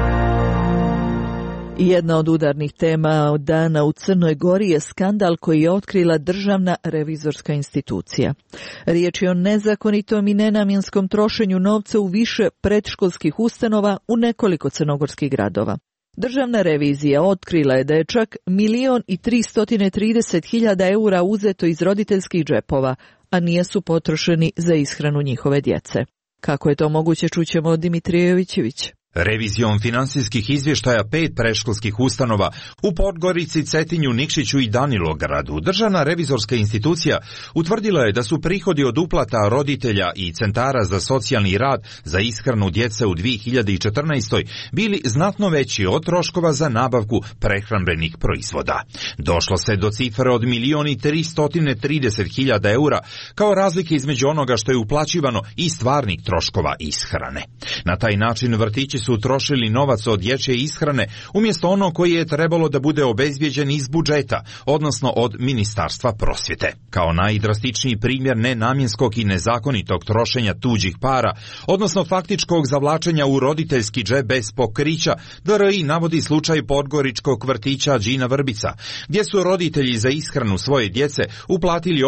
Jedna od udarnih tema od dana u Crnoj Gori je skandal koji je otkrila Državna revizorska institucija. Riječ je o nezakonitom i nenamjenskom trošenju novca u više predškolskih ustanova u nekoliko crnogorskih gradova. Državna revizija otkrila je da je čak 1.330.000 eura uzeto iz roditeljskih džepova, a nisu potrošeni za ishranu njihove djece. Kako je to moguće, čućemo od Dimitrija Jovićevića. Revizijom finansijskih izvještaja 5 predškolskih ustanova u Podgorici, Cetinju, Nikšiću i Danilogradu, Državna revizorska institucija utvrdila je da su prihodi od uplata roditelja i centara za socijalni rad za ishranu djece u 2014. bili znatno veći od troškova za nabavku prehrambenih proizvoda. Došlo se do cifre od 1.330.000 eura kao razlike između onoga što je uplaćivano i stvarnih troškova ishrane. Na taj način vrtići su trošili novac od dječje ishrane umjesto ono koji je trebalo da bude obezbijeđen iz budžeta, odnosno od Ministarstva prosvjete. Kao najdrastičniji primjer nenamjenskog i nezakonitog trošenja tuđih para, odnosno faktičkog zavlačenja u roditeljski džep bez pokrića, DRI navodi slučaj podgoričkog vrtića Đina Vrbica, gdje su roditelji za ishranu svoje djece uplatili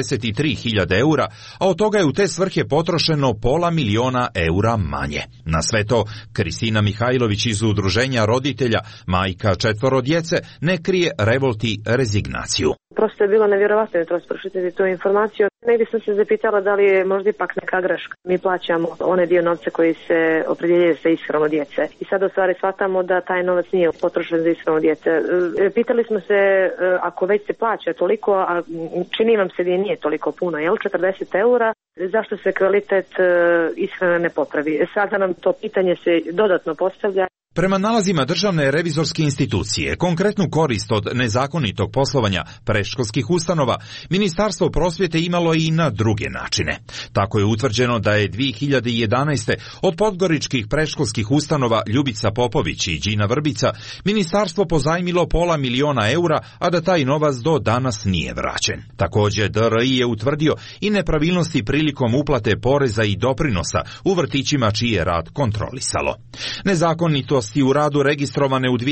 843.000 eura, a od toga je u te svrhe potrošeno $500.000 eura manje. Na sve to, Kristina Mihajlović iz Udruženja roditelja, majka 4 djece, ne krije revolt i rezignaciju. Prosto je bilo nevjerovatno jutros pročitati tu informaciju. Negdje sam se zapitala da li je možda ipak neka greška. Mi plaćamo onaj dio novca koji se opredjeljuje za ishranu djece. I sad u stvari shvatamo da taj novac nije potrošen za ishranu djece. Pitali smo se, ako već se plaća toliko, a čini vam se da nije toliko puno, 40 eura, zašto se kvalitet ishrane ne popravi? Sada nam to pitanje se dodatno postavlja. Prema nalazima Državne revizorske institucije, konkretnu korist od nezakonitog poslovanja predškolskih ustanova, Ministarstvo prosvjete imalo i na druge načine. Tako je utvrđeno da je 2011. od podgoričkih predškolskih ustanova Ljubica Popović i Đina Vrbica Ministarstvo pozajmilo $500.000, a da taj novac do danas nije vraćen. Također DRI je utvrdio i nepravilnosti prilikom uplate poreza i doprinosa u vrtićima čiji je rad kontrolisalo. Nezakonito u radu registrovane u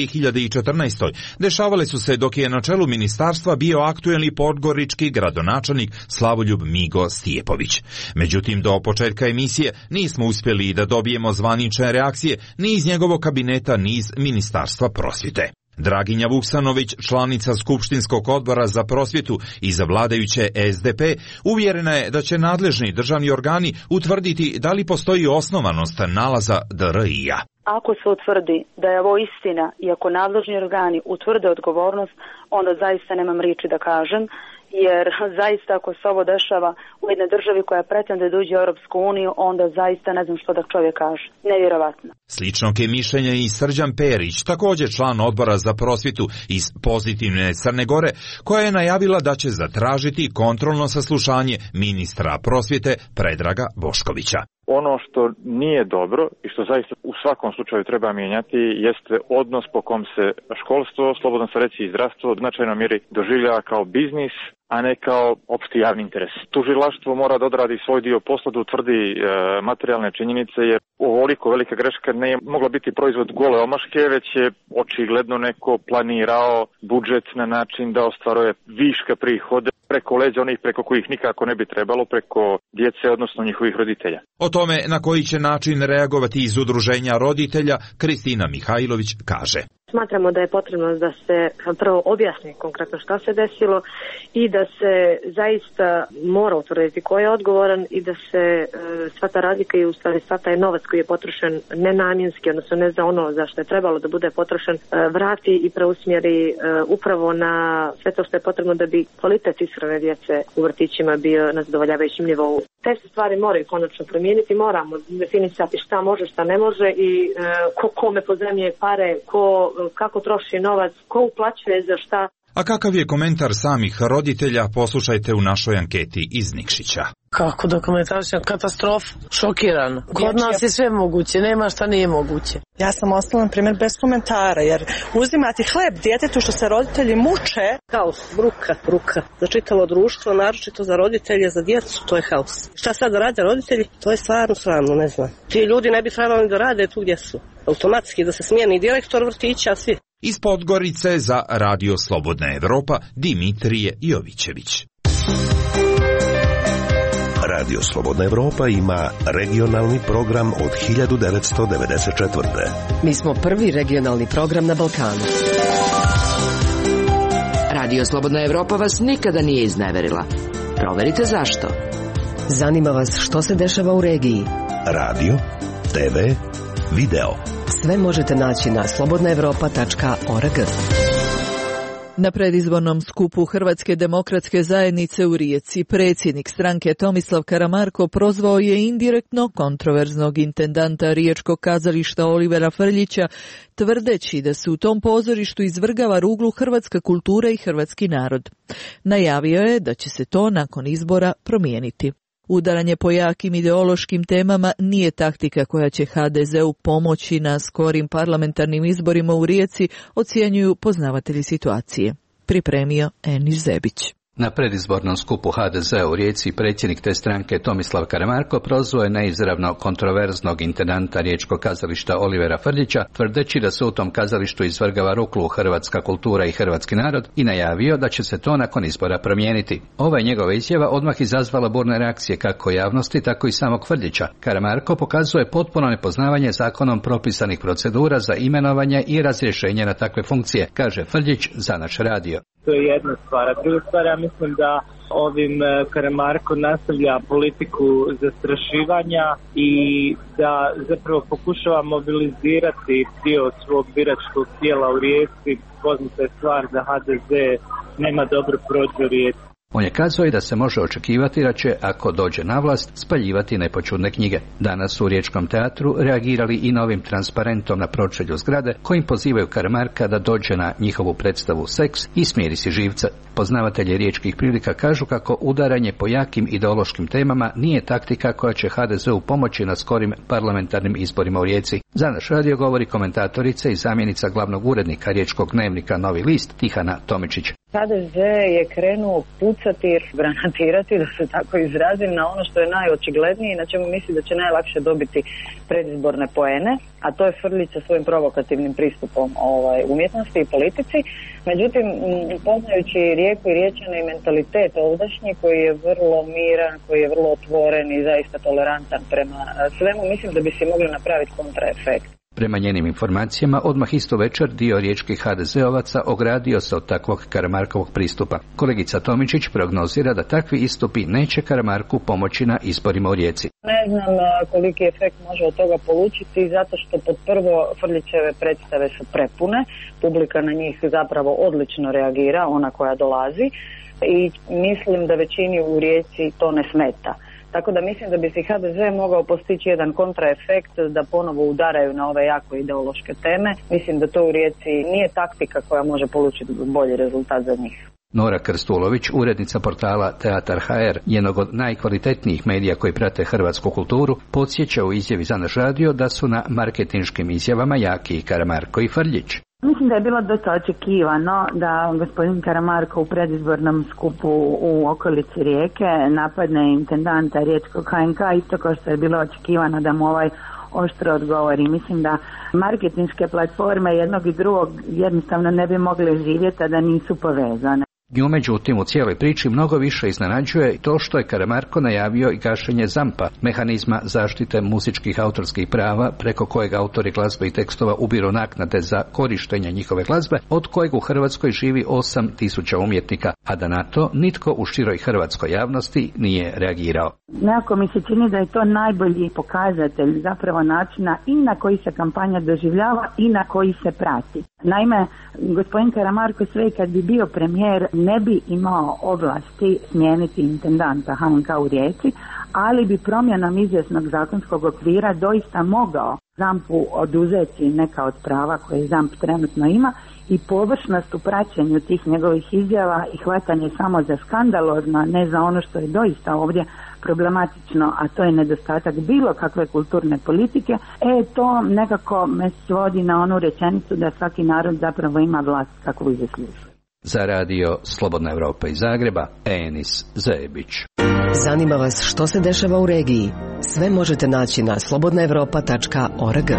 2014. dešavale su se dok je na čelu ministarstva bio aktuelni podgorički gradonačelnik Slavoljub Migo Stijepović. Međutim, do početka emisije nismo uspjeli da dobijemo zvanične reakcije ni iz njegovog kabineta ni iz Ministarstva prosvjete. Draginja Vuksanović, članica Skupštinskog odbora za prosvjetu i za vladajuće SDP, uvjerena je da će nadležni državni organi utvrditi da li postoji osnovanost nalaza DRI-a. Ako se utvrdi da je ovo istina i ako nadležni organi utvrde odgovornost, onda zaista nemam riječi da kažem, jer zaista ako se ovo dešava u jednoj državi koja pretende da uđe u Europsku uniju, onda zaista ne znam što da čovjek kaže. Nevjerovatno. Sličnog je mišljenja i Srđan Perić, također član odbora za prosvjetu iz Pozitivne Crne Gore, koja je najavila da će zatražiti kontrolno saslušanje ministra prosvjete Predraga Boškovića. Ono što nije dobro i što zaista u svakom slučaju treba mijenjati jeste odnos po kom se školstvo, slobodno se reći i zdravstvo, u značajnoj mjeri doživljava kao biznis, a ne kao opšti javni interes. Tužilaštvo mora da odradi svoj dio posla, da utvrdi materijalne činjenice, jer ovoliko velika greška ne je mogla biti proizvod gole omaške, već je očigledno neko planirao budžet na način da ostvaruje viška prihode preko leđa onih preko kojih nikako ne bi trebalo, preko djece, odnosno njihovih roditelja. O tome na koji će način reagovati iz Udruženja roditelja, Kristina Mihajlović kaže. Smatramo da je potrebno da se prvo objasni konkretno šta se desilo i da se zaista mora utvrditi ko je odgovoran i da se sva ta razlika i u stvari sva taj novac koji je potrošen nenamjenski, odnosno ne za ono za što je trebalo da bude potrošen, vrati i preusmjeri upravo na sve to što je potrebno da bi kvalitet ishrane djece u vrtićima bio na zadovoljavajućem nivou. Te se stvari moraju konačno promijeniti, moramo definisati šta može, šta ne može i kome pozajmljuje pare, kako troši novac, ko uplaćuje za šta. A kakav je komentar samih roditelja, poslušajte u našoj anketi iz Nikšića. Kako dokumentacija? Katastrofa. Šokiran. Kod nas je sve moguće, nema šta nije moguće. Ja sam ostala, na primjer, bez komentara, jer uzimati hleb djetetu što se roditelji muče. Haos, bruka. Za čitavo društvo, naročito za roditelje, za djecu, to je haos. Šta sad da rade roditelji? To je stvarno sramno, ne znam. Ti ljudi ne bi trebali da rade tu gdje su. Automatski da se smijeni direktor vrtića, svi. Iz Podgorice za Radio Slobodna Evropa, Dimitrije Jovićević. Radio Slobodna Evropa ima regionalni program od 1994. Mi smo prvi regionalni program na Balkanu. Radio Slobodna Evropa vas nikada nije izneverila. Proverite zašto. Zanima vas što se dešava u regiji. Radio, TV, video. Sve možete naći na slobodnaevropa.org. Na predizbornom skupu Hrvatske demokratske zajednice u Rijeci predsjednik stranke Tomislav Karamarko prozvao je indirektno kontroverznog intendanta Riječkog kazališta Olivera Frljića, tvrdeći da se u tom pozorištu izvrgava ruglu hrvatska kultura i hrvatski narod. Najavio je da će se to nakon izbora promijeniti. Udaranje po jakim ideološkim temama nije taktika koja će HDZ-u pomoći na skorim parlamentarnim izborima u Rijeci, ocjenjuju poznavatelji situacije. Pripremio Enis Zebić. Na predizbornom skupu HDZ u Rijeci predsjednik te stranke Tomislav Karamarko prozvao je neizravno kontroverznog intendanta riječkog kazališta Olivera Frljića, tvrdeći da se u tom kazalištu izvrgava ruklu hrvatska kultura i hrvatski narod i najavio da će se to nakon izbora promijeniti. Ova je njegova izjava odmah izazvala burne reakcije kako javnosti, tako i samog Frljića. Karamarko pokazuje potpuno nepoznavanje zakonom propisanih procedura za imenovanje i razrješenje na takve funkcije, kaže Frljić za naš radio. To je jedna stvar. A druga stvar, ja mislim da ovim Karamarko nastavlja politiku zastrašivanja i da zapravo pokušava mobilizirati dio svog biračkog tijela u Rijeci. Poznata je stvar da HDZ nema dobro prođu u Rijeci. On je kazao i da se može očekivati da će, ako dođe na vlast, spaljivati nepoćudne knjige. Danas su u Riječkom teatru reagirali i novim transparentom na pročelju zgrade, kojim pozivaju Karamarka da dođe na njihovu predstavu Seks i smiri si živca. Poznavatelji riječkih prilika kažu kako udaranje po jakim ideološkim temama nije taktika koja će HDZ-u pomoći na skorim parlamentarnim izborima u Rijeci. Za naš radio govori komentatorica i zamjenica glavnog urednika riječkog dnevnika Novi list Tihana Tomičić. HDZ je krenuo pucati, granatirati, da se tako izrazim, na ono što je najočiglednije i na čemu misli da će najlakše dobiti predizborne poene, a to je Frljić sa svojim provokativnim pristupom umjetnosti i politici. Međutim, poznajući Rijeku i Riječane i mentalitet ovdašnji koji je vrlo miran, koji je vrlo otvoren i zaista tolerantan prema svemu, mislim da bi si mogli napraviti kontraefekt. Prema njenim informacijama, odmah isto večer dio riječkih HDZ-ovaca ogradio se od takvog Karamarkovog pristupa. Kolegica Tomičić prognozira da takvi istupi neće Karamarku pomoći na izborima u Rijeci. Ne znam koliki efekt može od toga polučiti, zato što pod prvo Frljićeve predstave su prepune, publika na njih zapravo odlično reagira, ona koja dolazi, i mislim da većini u Rijeci to ne smeta. Tako da mislim da bi si HDZ mogao postići jedan kontraefekt da ponovo udaraju na ove jako ideološke teme. Mislim da to u Rijeci nije taktika koja može polučiti bolji rezultat za njih. Nora Krstulović, urednica portala Teatar HR, jednog od najkvalitetnijih medija koji prate hrvatsku kulturu, podsjeća u izjavi za naš radio da su na marketinškim izjavama jaki i Karamarko i Frljić. Mislim da je bilo dosta očekivano da gospodin Karamarko u predizbornom skupu u okolici Rijeke napadne intendanta riječkog HNK, isto kao što je bilo očekivano da mu oštro odgovori. Mislim da marketinške platforme jednog i drugog jednostavno ne bi mogle živjeti, a da nisu povezane. Nju međutim u cijeloj priči mnogo više iznenađuje to što je Karamarko najavio i gašenje ZAMP-a, mehanizma zaštite muzičkih autorskih prava, preko kojeg autori glazbe i tekstova ubiru naknade za korištenje njihove glazbe, od kojeg u Hrvatskoj živi 8.000 umjetnika, a da na to nitko u široj hrvatskoj javnosti nije reagirao. Nekako mi se čini da je to najbolji pokazatelj zapravo načina i na koji se kampanja doživljava i na koji se prati. Naime, gospodin Karamarko sve kad bi bio premijer ne bi imao ovlasti smijeniti intendanta HNK u Rijeci, ali bi promjenom izvjesnog zakonskog okvira doista mogao ZAMP-u oduzeti neka od prava koje ZAMP trenutno ima i površnost u praćenju tih njegovih izjava i hvatanje samo za skandalozno, ne za ono što je doista ovdje problematično, a to je nedostatak bilo kakve kulturne politike, to nekako me svodi na onu rečenicu da svaki narod zapravo ima vlast kakvu zaslužuje. Za radio Slobodna Evropa iz Zagreba, Enis Zebić. Zanima vas što se dešava u regiji? Sve možete naći na slobodnaevropa.org.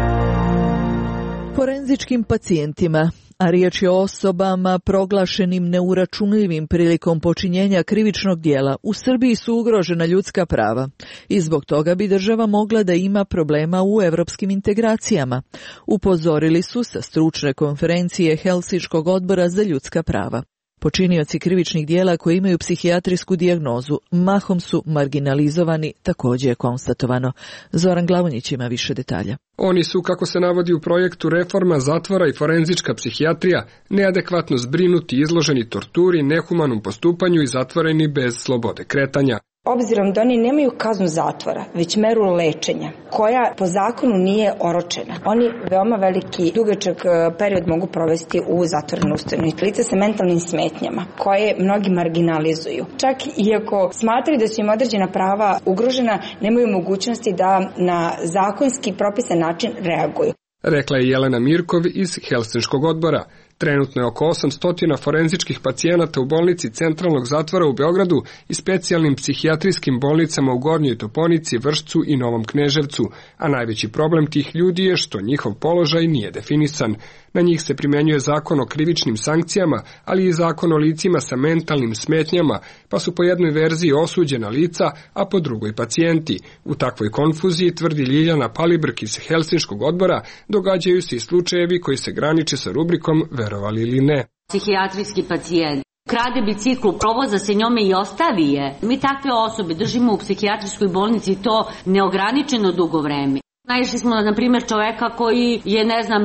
Forenzičkim pacijentima, a riječ je o osobama proglašenim neuračunljivim prilikom počinjenja krivičnog djela, u Srbiji su ugrožena ljudska prava i zbog toga bi država mogla da ima problema u europskim integracijama. Upozorili su sa stručne konferencije Helsinškog odbora za ljudska prava. Počinioci krivičnih djela koji imaju psihijatrijsku dijagnozu mahom su marginalizovani, također je konstatovano. Zoran Glavonjić ima više detalja. Oni su, kako se navodi u projektu Reforma zatvora i forenzička psihijatrija, neadekvatno zbrinuti, izloženi torturi, nehumanom postupanju i zatvoreni bez slobode kretanja. Obzirom da oni nemaju kaznu zatvora, već meru lečenja, koja po zakonu nije oročena. Oni veoma veliki, dugačak period mogu provesti u zatvorenoj ustanovi. Lica sa mentalnim smetnjama, koje mnogi marginalizuju. Čak iako smatraju da su im određena prava ugrožena, nemaju mogućnosti da na zakonski propisan način reaguju. Rekla je Jelena Mirkov iz Helsinškog odbora. Trenutno je oko 800 forenzičkih pacijenata u bolnici Centralnog zatvora u Beogradu i specijalnim psihijatrijskim bolnicama u Gornjoj Toponici, Vršcu i Novom Kneževcu, a najveći problem tih ljudi je što njihov položaj nije definisan. Na njih se primjenjuje zakon o krivičnim sankcijama, ali i zakon o licima sa mentalnim smetnjama, pa su po jednoj verziji osuđena lica, a po drugoj pacijenti. U takvoj konfuziji, tvrdi Ljiljana Palibrk iz Helsinškog odbora, događaju se i slučajevi koji se graniče sa rubrikom verovali ili ne. Psihijatrijski pacijent krade biciklu, provoza se njome i ostavi je. Mi takve osobe držimo u psihijatrijskoj bolnici to neograničeno dugo vreme. Naišli smo, na primjer, čoveka koji je,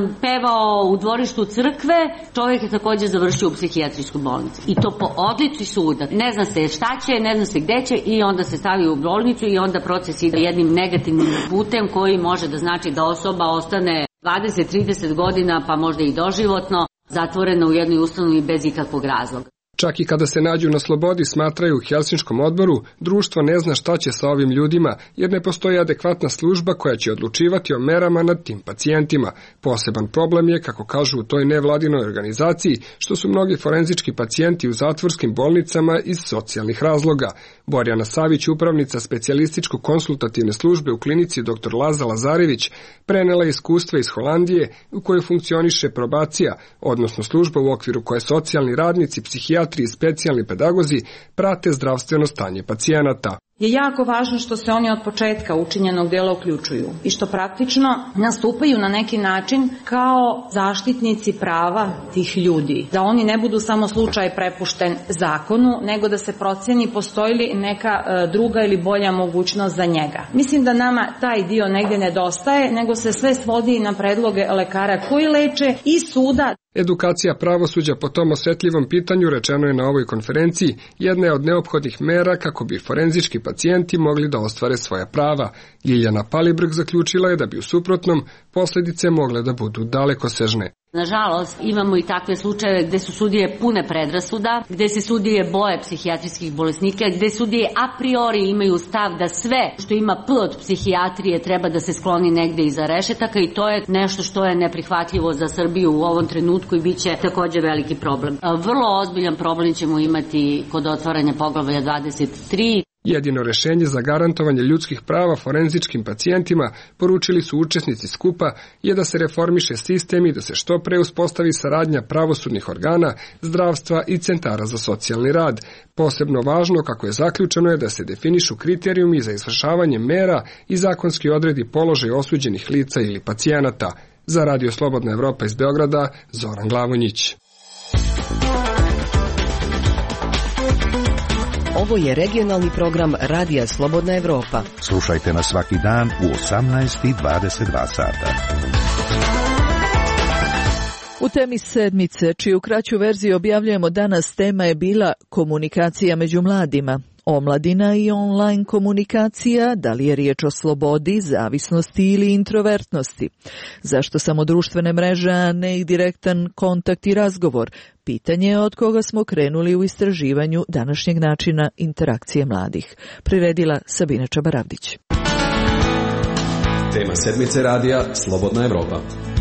pevao u dvorištu crkve, čovjek je također završio u psihijatrijskoj bolnici. I to po odluci suda. Ne zna se šta će, ne zna se gde će i onda se stavi u bolnicu i onda proces ide jednim negativnim putem koji može da znači da osoba ostane 20-30 godina, pa možda i doživotno, zatvorena u jednoj ustanovi bez ikakvog razloga. Čak i kada se nađu na slobodi, smatraju u Helsinškom odboru, društvo ne zna šta će sa ovim ljudima, jer ne postoji adekvatna služba koja će odlučivati o merama nad tim pacijentima. Poseban problem je, kako kažu u toj nevladinoj organizaciji, što su mnogi forenzički pacijenti u zatvorskim bolnicama iz socijalnih razloga. Borjana Savić, upravnica specijalističko-konsultativne službe u klinici dr. Laza Lazarević, prenela iskustva iz Holandije u kojoj funkcioniše probacija, odnosno služba u okviru koje socijalni radnici, psihijatri i specijalni pedagozi prate zdravstveno stanje pacijenata. Je jako važno što se oni od početka učinjenog dela uključuju i što praktično nastupaju na neki način kao zaštitnici prava tih ljudi. Da oni ne budu samo slučaj prepušten zakonu, nego da se proceni postoji li neka druga ili bolja mogućnost za njega. Mislim da nama taj dio negdje nedostaje, nego se sve svodi na predloge lekara koji leče i suda. Edukacija pravosuđa po tom osjetljivom pitanju, rečeno je na ovoj konferenciji, jedna je od neophodnih mera kako bi forenzički pacijenti mogli da ostvare svoja prava. Ljiljana Palibrk zaključila je da bi u suprotnom posljedice mogle da budu dalekosežne. Nažalost, imamo i takve slučajeve gde su sudije pune predrasuda, gde se sudije boje psihijatrijskih bolesnika, gde sudije a priori imaju stav da sve što ima P od psihijatrije treba da se skloni negde iza rešetaka i to je nešto što je neprihvatljivo za Srbiju u ovom trenutku i bit će također veliki problem. Vrlo ozbiljan problem ćemo imati kod otvaranja poglavlja 23. Jedino rešenje za garantovanje ljudskih prava forenzičkim pacijentima, poručili su učesnici skupa, je da se reformiše sistem i da se što pre uspostavi saradnja pravosudnih organa, zdravstva i centara za socijalni rad. Posebno važno, kako je zaključeno, je da se definišu kriterijumi za izvršavanje mera i zakonski odredi položaj osuđenih lica ili pacijenata. Za Radio Slobodna Evropa iz Beograda, Zoran Glavonjić. Ovo je regionalni program Radija Slobodna Evropa. Slušajte nas svaki dan u 18:22 sata. U temi sedmice, čiju kraću verziju objavljujemo danas, tema je bila komunikacija među mladima. Omladina i online komunikacija, da li je riječ o slobodi, zavisnosti ili introvertnosti? Zašto samo društvene mreže, a ne i direktan kontakt i razgovor? Pitanje je od koga smo krenuli u istraživanju današnjeg načina interakcije mladih. Priredila Sabina Čabaravdić. Tema sedmice radija Slobodna Evropa.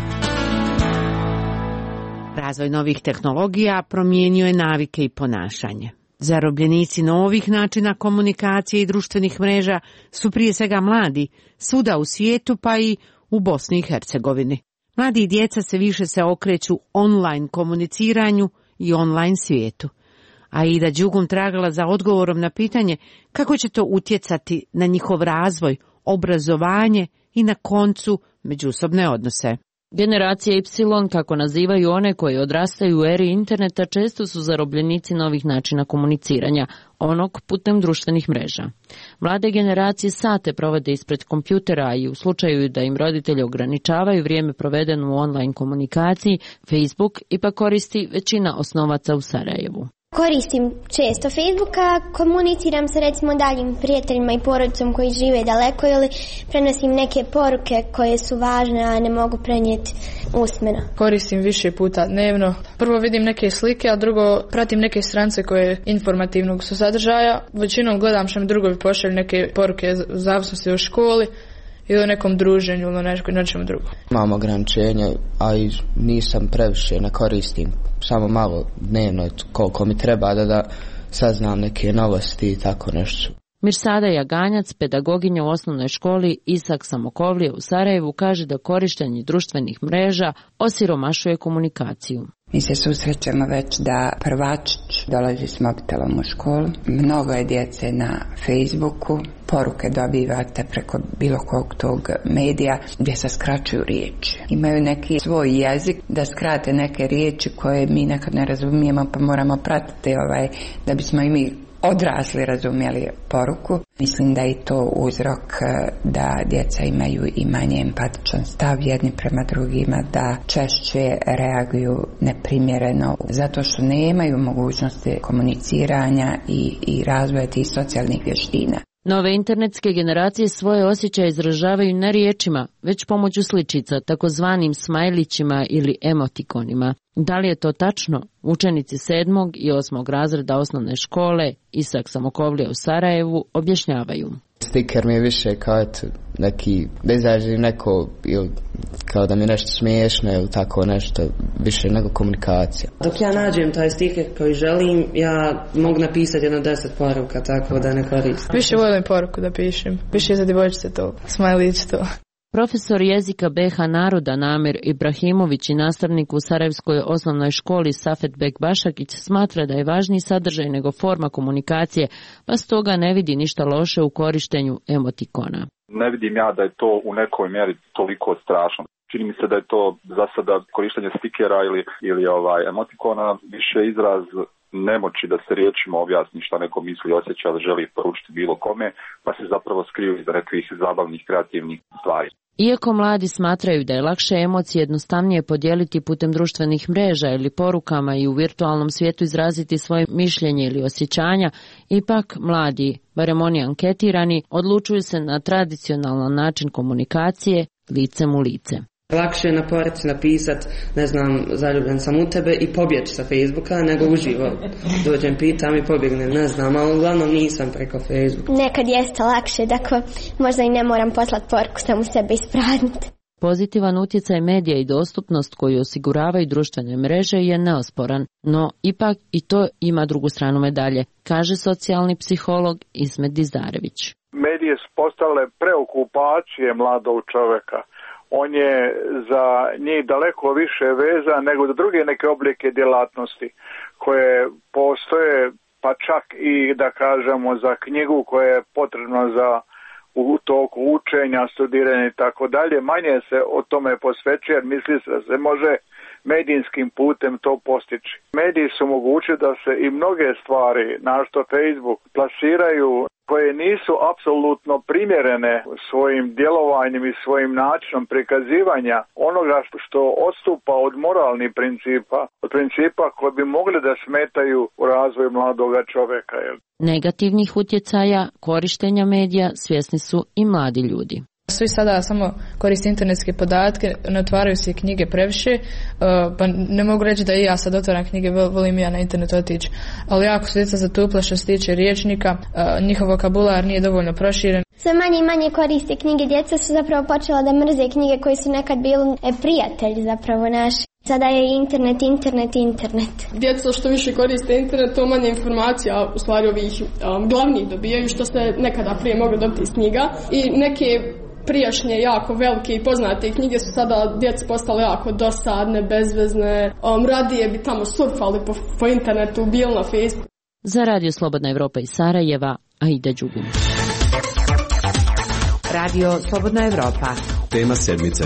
Razvoj novih tehnologija promijenio je navike i ponašanje. Zarobljenici novih načina komunikacije i društvenih mreža su prije svega mladi, svuda u svijetu pa i u Bosni i Hercegovini. Mladi i djeca se više okreću online komuniciranju i online svijetu. Aida Đugum tragala za odgovorom na pitanje kako će to utjecati na njihov razvoj, obrazovanje i na koncu međusobne odnose. Generacija Y, kako nazivaju one koji odrastaju u eri interneta, često su zarobljenici novih načina komuniciranja, onog putem društvenih mreža. Mlade generacije sate provode ispred kompjutera i u slučaju da im roditelji ograničavaju vrijeme provedeno u online komunikaciji, Facebook ipak koristi većina osnovaca u Sarajevu. Koristim često Facebooka, komuniciram sa recimo daljim prijateljima i porodicom koji žive daleko ili prenosim neke poruke koje su važne, a ne mogu prenijeti usmeno. Koristim više puta dnevno. Prvo vidim neke slike, a drugo pratim neke stranice koje informativnog su sadržaja. Većinom gledam što mi drugovi pošalju neke poruke u zavisnosti o školi ili o nekom druženju ili nečemu drugom. Imam ograničenja, a i nisam previše, ne koristim, samo malo dnevno koliko mi treba da saznam neke novosti i tako nešto. Mirsada Jaganjac, pedagoginja u osnovnoj školi Isak Samokovlije u Sarajevu, kaže da korištenje društvenih mreža osiromašuje komunikaciju. Mi se susrećemo već da prvačić dolazi s mobitelom u školu. Mnogo je djece na Facebooku, poruke dobivate preko bilo kog tog medija gdje se skraćuju riječi. Imaju neki svoj jezik da skrate neke riječi koje mi nekad ne razumijemo, pa moramo pratiti da bismo i mi odrasli razumjeli poruku. Mislim da je to uzrok da djeca imaju i manje empatičan stav jedni prema drugima, da češće reaguju neprimjereno zato što nemaju mogućnosti komuniciranja i razvoja tih socijalnih vještina. Nove internetske generacije svoje osjećaje izražavaju ne riječima, već pomoću sličica, takozvanim smajlićima ili emotikonima. Da li je to tačno? Učenici 7. i 8. razreda osnovne škole Isak Samokovlija u Sarajevu objašnjavaju. Stiker mi je više kao neki, da izađe neko ili kao da mi je nešto smiješno ili tako nešto, više nego komunikacija. Dok ja nađem taj stiker koji želim, ja mogu napisati 10 poruka, tako da ne koristim. Više volim poruku da pišem, više za djevojčice to, smajlić to. Profesor jezika BH naroda Namir Ibrahimović i nastavnik u Sarajevskoj osnovnoj školi Safet Bek Bašakić smatra da je važniji sadržaj nego forma komunikacije, pa stoga ne vidi ništa loše u korištenju emotikona. Ne vidim ja da je to u nekoj mjeri toliko strašno. Čini mi se da je to za sada korištenje stikera ili emotikona više izraz nemoći da se riječima objasni šta neko misli, osjeća, da želi poručiti bilo kome, pa se zapravo skriju iza nekih zabavnih, kreativnih stvari. Iako mladi smatraju da je lakše emocije jednostavnije podijeliti putem društvenih mreža ili porukama i u virtualnom svijetu izraziti svoje mišljenje ili osjećanja, ipak mladi, barem oni anketirani, odlučuju se na tradicionalan način komunikacije licem u lice. Lakše je na poruci napisat, ne znam, zaljubljen sam u tebe i pobjeći sa Facebooka, nego uživo. Dođem, pitam i pobjegnem, ne znam, ali uglavnom nisam preko Facebooka. Nekad jeste lakše, dakle možda i ne moram poslati poruku, samo sebe isprazniti. Pozitivan utjecaj medija i dostupnost koju osiguravaju društvene mreže je neosporan, no ipak i to ima drugu stranu medalje, kaže socijalni psiholog Ismet Dizarević. Medije su postale preokupacije mladog čovjeka. On je za njih daleko više vezan nego za druge neke oblike djelatnosti koje postoje, pa čak i da kažemo za knjigu koja je potrebna za u toku učenja, studiranja i tako dalje. Manje se o tome posvećuje jer misli se da se može medijskim putem to postići. Mediji su mogući da se i mnoge stvari, našto Facebook, plasiraju koje nisu apsolutno primjerene svojim djelovanjem i svojim načinom prikazivanja onoga što odstupa od moralnih principa, od principa koji bi mogli da smetaju u razvoju mladoga čovjeka. Negativnih utjecaja korištenja medija svjesni su i mladi ljudi. Svi sada samo koriste internetske podatke, ne otvaraju se knjige previše, pa ne mogu reći da i ja sad otvaram knjige, volim ja na internetu otići. Ali jako su djeca zatupla što se tiče riječnika, njihov vokabular nije dovoljno proširen. Sve manje i manje koriste knjige, djeca su zapravo počela da mrze knjige koji su nekad bili prijatelji zapravo naši. Sada je internet. Djeca što više koriste internet, to manje informacija, u stvari ovih glavnih dobijaju, što se nekada prije moglo dobiti iz knjiga. I neke prijašnje jako velike i poznate knjige su sada djeca postale jako dosadne, bezvezne. Radije bi tamo surfali po internetu, bili na Facebooku. Za Radio Slobodna Evropa iz Sarajeva, Aida Đugum. Radio Slobodna Evropa. Tema sedmice.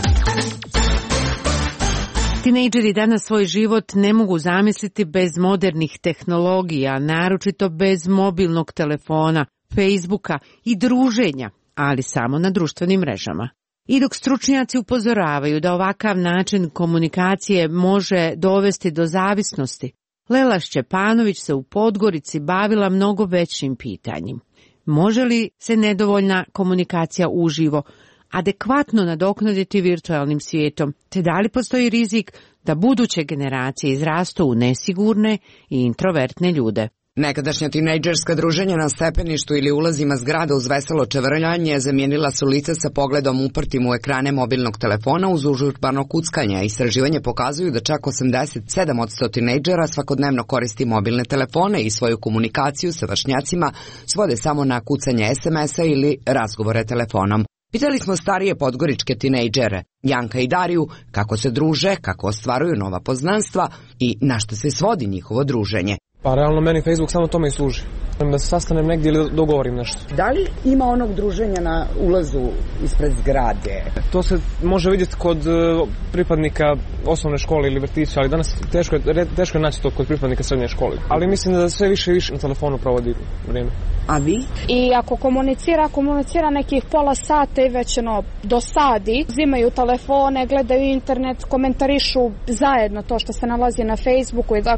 Tinejdžeri danas svoj život ne mogu zamisliti bez modernih tehnologija, naročito bez mobilnog telefona, Facebooka i druženja, ali samo na društvenim mrežama. I dok stručnjaci upozoravaju da ovakav način komunikacije može dovesti do zavisnosti, Lela Šćepanović se u Podgorici bavila mnogo većim pitanjem. Može li se nedovoljna komunikacija uživo adekvatno nadoknaditi virtualnim svijetom, te da li postoji rizik da buduće generacije izrastu u nesigurne i introvertne ljude? Nekadašnja tinejdžerska druženja na stepeništu ili ulazima zgrada uz veselo čevrljanje zamijenila su lica sa pogledom uprtim u ekrane mobilnog telefona uz užurbano kuckanje. Istraživanje pokazuju da čak 87% tinejdžera svakodnevno koristi mobilne telefone i svoju komunikaciju sa vršnjacima svode samo na kucanje SMS-a ili razgovore telefonom. Pitali smo starije podgoričke tinejdžere, Janka i Dariju, kako se druže, kako ostvaruju nova poznanstva i na što se svodi njihovo druženje. Pa realno meni Facebook samo tome i služi. Da se sastanem negdje ili dogovorim nešto. Da li ima onog druženja na ulazu ispred zgrade? To se može vidjeti kod pripadnika osnovne škole ili vrtića, ali danas teško je naći to kod pripadnika srednje škole. Ali mislim da sve više i više na telefonu provodi vrijeme. A vi? I ako komunicira nekih pola sata i već dosadi, uzimaju telefone, gledaju internet, komentarišu zajedno to što se nalazi na Facebooku. I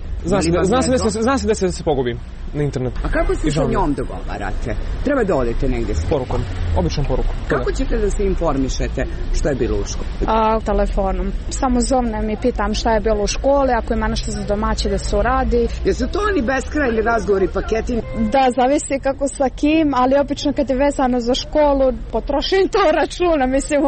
Zna se da se pogubim na internetu. A kako se sa njom dogovarate? Treba da odete negdje s porukom, običnom porukom. Kako ćete da se informišete što je bilo u školi? Telefonom. Samo zovnem i pitam šta je bilo u školi, ako ima nešto za domaće da se uradi. Jesu to oni beskrajni razgovori, paketi? Da, zavisi kako sa kim, ali obično kad je vezano za školu, potrošim to računa, mislim.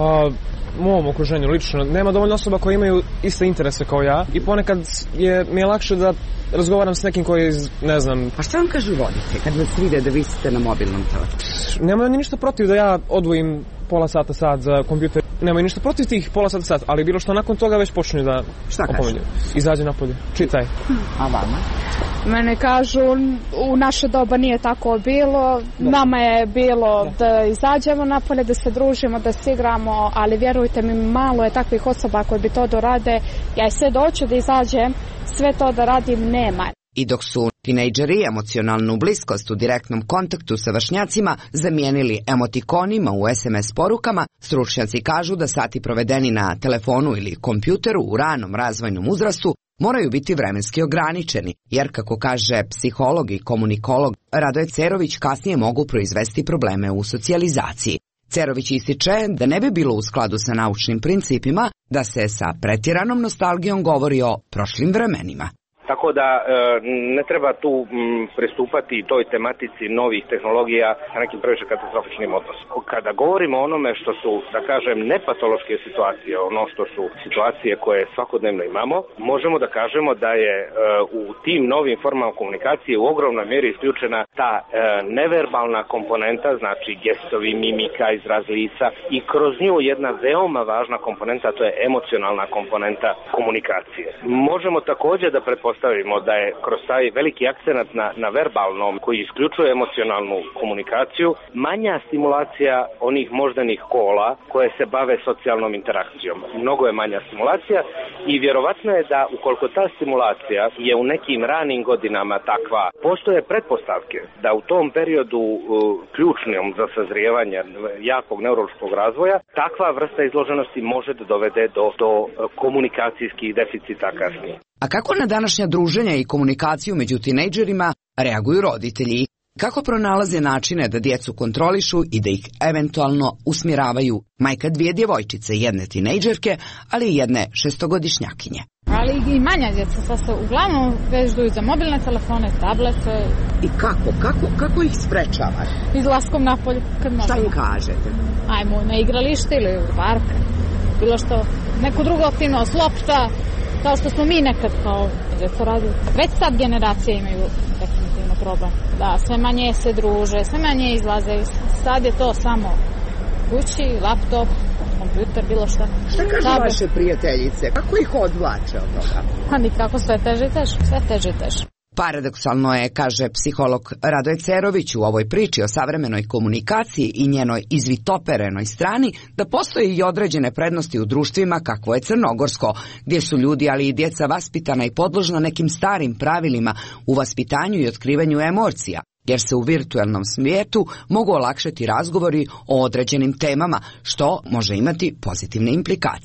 Mom okruženju lično nema dovoljno osoba koje imaju iste interese kao ja i ponekad mi je lakše da razgovaram s nekim koji, ne znam... A šta vam kažu roditelji kad vas vide da visite na mobilnom telefonu? Nemaju ni ništa protiv da ja odvojim pola sata, sat za kompjuter. Nemaju ništa protiv tih pola sata, sat, ali bilo što nakon toga već počinju da opominju. Izađe napolje, čitaj. A vama? Mene kažu, u naše doba nije tako bilo, nama je bilo da izađemo napolje, da se družimo, da se igramo, ali vjerujte mi, malo je takvih osoba koje bi to dorade. Ja sve doću da izađem, sve to da radim nema. I dok su tinejdžeri emocionalnu bliskost u direktnom kontaktu sa vršnjacima zamijenili emotikonima u SMS porukama, stručnjaci kažu da sati provedeni na telefonu ili kompjuteru u ranom razvojnom uzrastu moraju biti vremenski ograničeni, jer kako kaže psiholog i komunikolog Radoje Cerović, kasnije mogu proizvesti probleme u socijalizaciji. Cerović ističe da ne bi bilo u skladu sa naučnim principima da se sa pretjeranom nostalgijom govori o prošlim vremenima. Tako da ne treba tu pristupati toj tematici novih tehnologija sa nekim previše katastrofičnim odnosom. Kada govorimo o onome što su, da kažem, nepatološke situacije, ono što su situacije koje svakodnevno imamo, možemo da kažemo da je u tim novim formama komunikacije u ogromnoj mjeri isključena ta neverbalna komponenta, znači gestovi, mimika, izraz lica i kroz nju jedna veoma važna komponenta, to je emocionalna komponenta komunikacije. Možemo također da pretpostavimo da je kroz taj veliki akcenat na verbalnom koji isključuje emocionalnu komunikaciju manja stimulacija onih moždanih kola koje se bave socijalnom interakcijom. Mnogo je manja stimulacija i vjerovatno je da ukoliko ta stimulacija je u nekim ranim godinama takva, postoje pretpostavke da u tom periodu ključnom za sazrijevanje jakog neurološkog razvoja takva vrsta izloženosti može da dovede do komunikacijskih deficita kasnije. A kako na današnja druženja i komunikaciju među tinejdžerima reaguju roditelji? Kako pronalaze načine da djecu kontrolišu i da ih eventualno usmjeravaju? Majka dvije djevojčice, jedne tinejdžerke, ali i jedne šestogodišnjakinje. Ali i manja djeca sad se uglavnom vežuju za mobilne telefone, tablete. I kako ih sprečavate? Izlaskom napolje. Šta im kažete? Ajmo na igralište ili u park. Bilo što, neku drugu aktivnost, lopta, kao što smo mi nekad kao djeca radili. Već sad generacije imaju definitivno problem. Da, sve manje se druže, sve manje izlaze. Sad je to samo kući, laptop, kompjuter, bilo šta. Šta kažu vaše prijateljice? Kako ih odvlače od toga? Pa nikako, sve teže i teže. Sve teže i teže. Paradoksalno je, kaže psiholog Radoje Cerović u ovoj priči o savremenoj komunikaciji i njenoj izvitoperenoj strani, da postoje i određene prednosti u društvima kakvo je crnogorsko, gdje su ljudi, ali i djeca vaspitana i podložna nekim starim pravilima u vaspitanju i otkrivanju emocija, jer se u virtualnom svijetu mogu olakšati razgovori o određenim temama, što može imati pozitivne implikacije.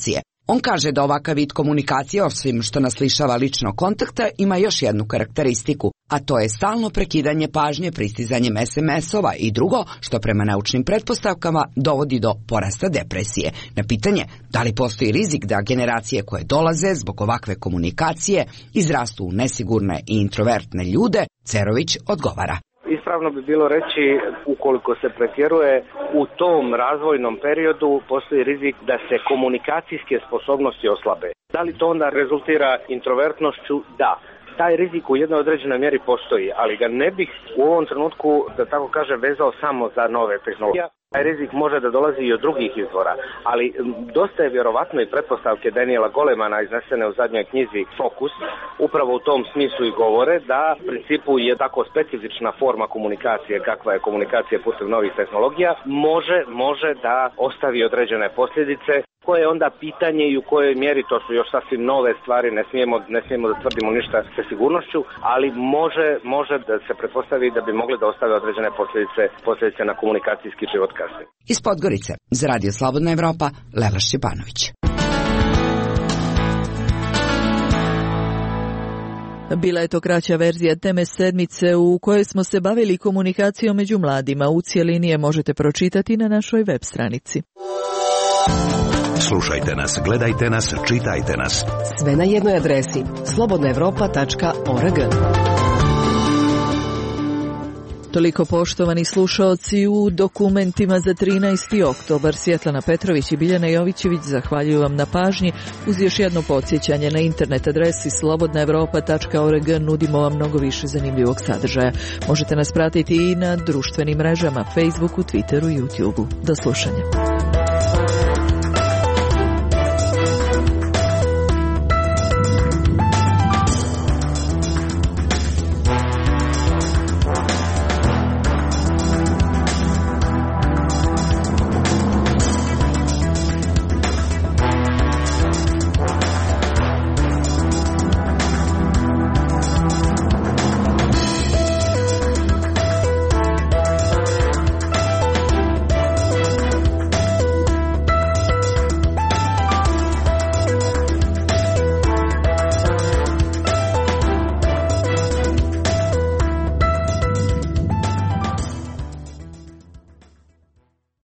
On kaže da ovakav vid komunikacije, osim što nas lišava ličnog kontakta, ima još jednu karakteristiku, a to je stalno prekidanje pažnje pristizanjem SMS-ova i drugo, što prema naučnim pretpostavkama dovodi do porasta depresije. Na pitanje da li postoji rizik da generacije koje dolaze zbog ovakve komunikacije izrastu u nesigurne i introvertne ljude, Cerović odgovara. Ispravno bi bilo reći, ukoliko se pretjeruje u tom razvojnom periodu, postoji rizik da se komunikacijske sposobnosti oslabe. Da li to onda rezultira introvertnošću? Da. Taj rizik u jednoj određenoj mjeri postoji, ali ga ne bih u ovom trenutku, da tako kažem, vezao samo za nove tehnologije. Taj rizik može da dolazi i od drugih izvora, ali dosta je vjerovatno i pretpostavke Daniela Golemana iznesene u zadnjoj knjizi Fokus, upravo u tom smislu i govore da u principu je tako specifična forma komunikacije, kakva je komunikacija putem novih tehnologija, može da ostavi određene posljedice, koje je onda pitanje i u kojoj mjeri, to su još sasvim nove stvari, ne smijemo da tvrdimo ništa sa sigurnošću, ali može da se pretpostavi da bi mogli da ostave određene posljedice na komunikacijski život kasnije. Iz Podgorice, za Radio Slobodna Evropa, Lela Šćepanović. Bila je to kraća verzija teme sedmice u kojoj smo se bavili komunikacijom među mladima. U cijelini je možete pročitati na našoj web stranici. Slušajte nas, gledajte nas, čitajte nas. Sve na jednoj adresi slobodnaevropa.org. Toliko, poštovani slušaoci, u dokumentima za 13. oktobar. Svjetlana Petrović i Biljana Jovićević zahvaljuju vam na pažnji. Uz još jedno podsjećanje, na internet adresi slobodnaevropa.org nudimo vam mnogo više zanimljivog sadržaja. Možete nas pratiti i na društvenim mrežama, Facebooku, Twitteru i YouTubeu. Do slušanja.